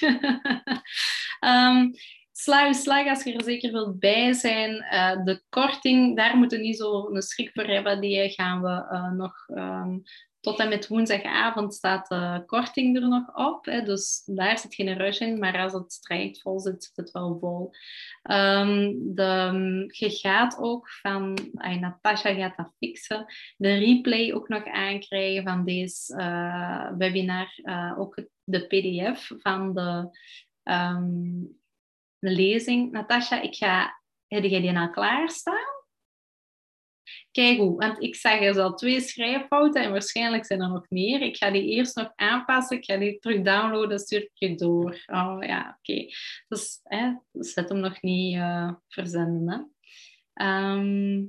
Sla uw slag als je er zeker wilt bij zijn. De korting, daar moeten we niet zo'n schrik voor hebben. Die gaan we nog... tot en met woensdagavond staat de korting er nog op. Hè, dus daar zit geen rush in. Maar als het traject vol zit, zit het wel vol. Je gaat ook Natasha gaat dat fixen. De replay ook nog aankrijgen van deze webinar. Ook de pdf van de lezing. Natasha, heb jij die al klaarstaan? Kijk hoe, want ik zag er al 2 schrijffouten en waarschijnlijk zijn er nog meer. Ik ga die eerst nog aanpassen. Ik ga die terug downloaden, stuur ik je door. Oh ja, oké. Dus zet hem nog niet verzenden. Hè.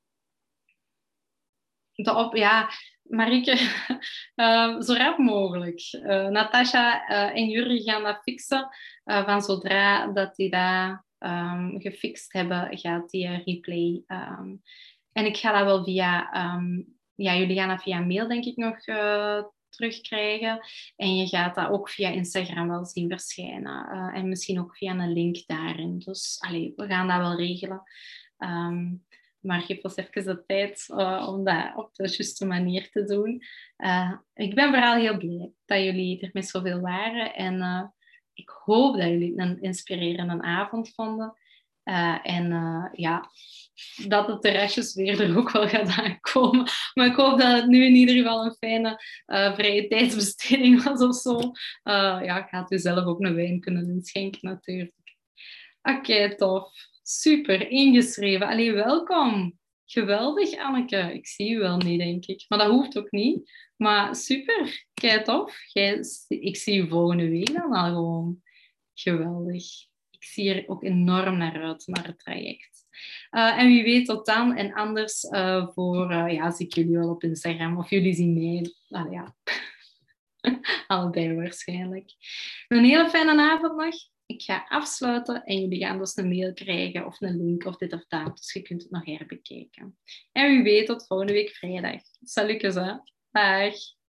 Marieke, zo rap mogelijk. Natasha en Jurri gaan dat fixen. Van zodra dat die dat gefixt hebben, gaat die replay... En ik ga dat wel via ja, jullie gaan dat via mail denk ik nog terugkrijgen. En je gaat dat ook via Instagram wel zien verschijnen. En misschien ook via een link daarin. Dus allee, we gaan dat wel regelen. Maar geef ons even de tijd om dat op de juiste manier te doen. Ik ben vooral heel blij dat jullie er met zoveel waren. En ik hoop dat jullie een inspirerende avond vonden. Ja, dat de terrasjes weer er ook wel gaat aankomen. Maar ik hoop dat het nu in ieder geval een fijne vrije tijdsbesteding was of zo. Ja, gaat u zelf ook een wijn kunnen inschenken natuurlijk. Oké, tof. Super, ingeschreven. Allee, welkom. Geweldig, Anneke. Ik zie u wel niet, denk ik. Maar dat hoeft ook niet. Maar super, kei tof. Ik zie u volgende week dan al gewoon. Geweldig. Ik zie er ook enorm naar uit, naar het traject. En wie weet tot dan. En anders ja, zie ik jullie wel op Instagram. Of jullie zien mij. Nou ja, allebei waarschijnlijk. Een hele fijne avond nog. Ik ga afsluiten en jullie gaan dus een mail krijgen of een link of dit of dat. Dus je kunt het nog herbekijken. En wie weet tot volgende week vrijdag. Salutjes, hè. Dag.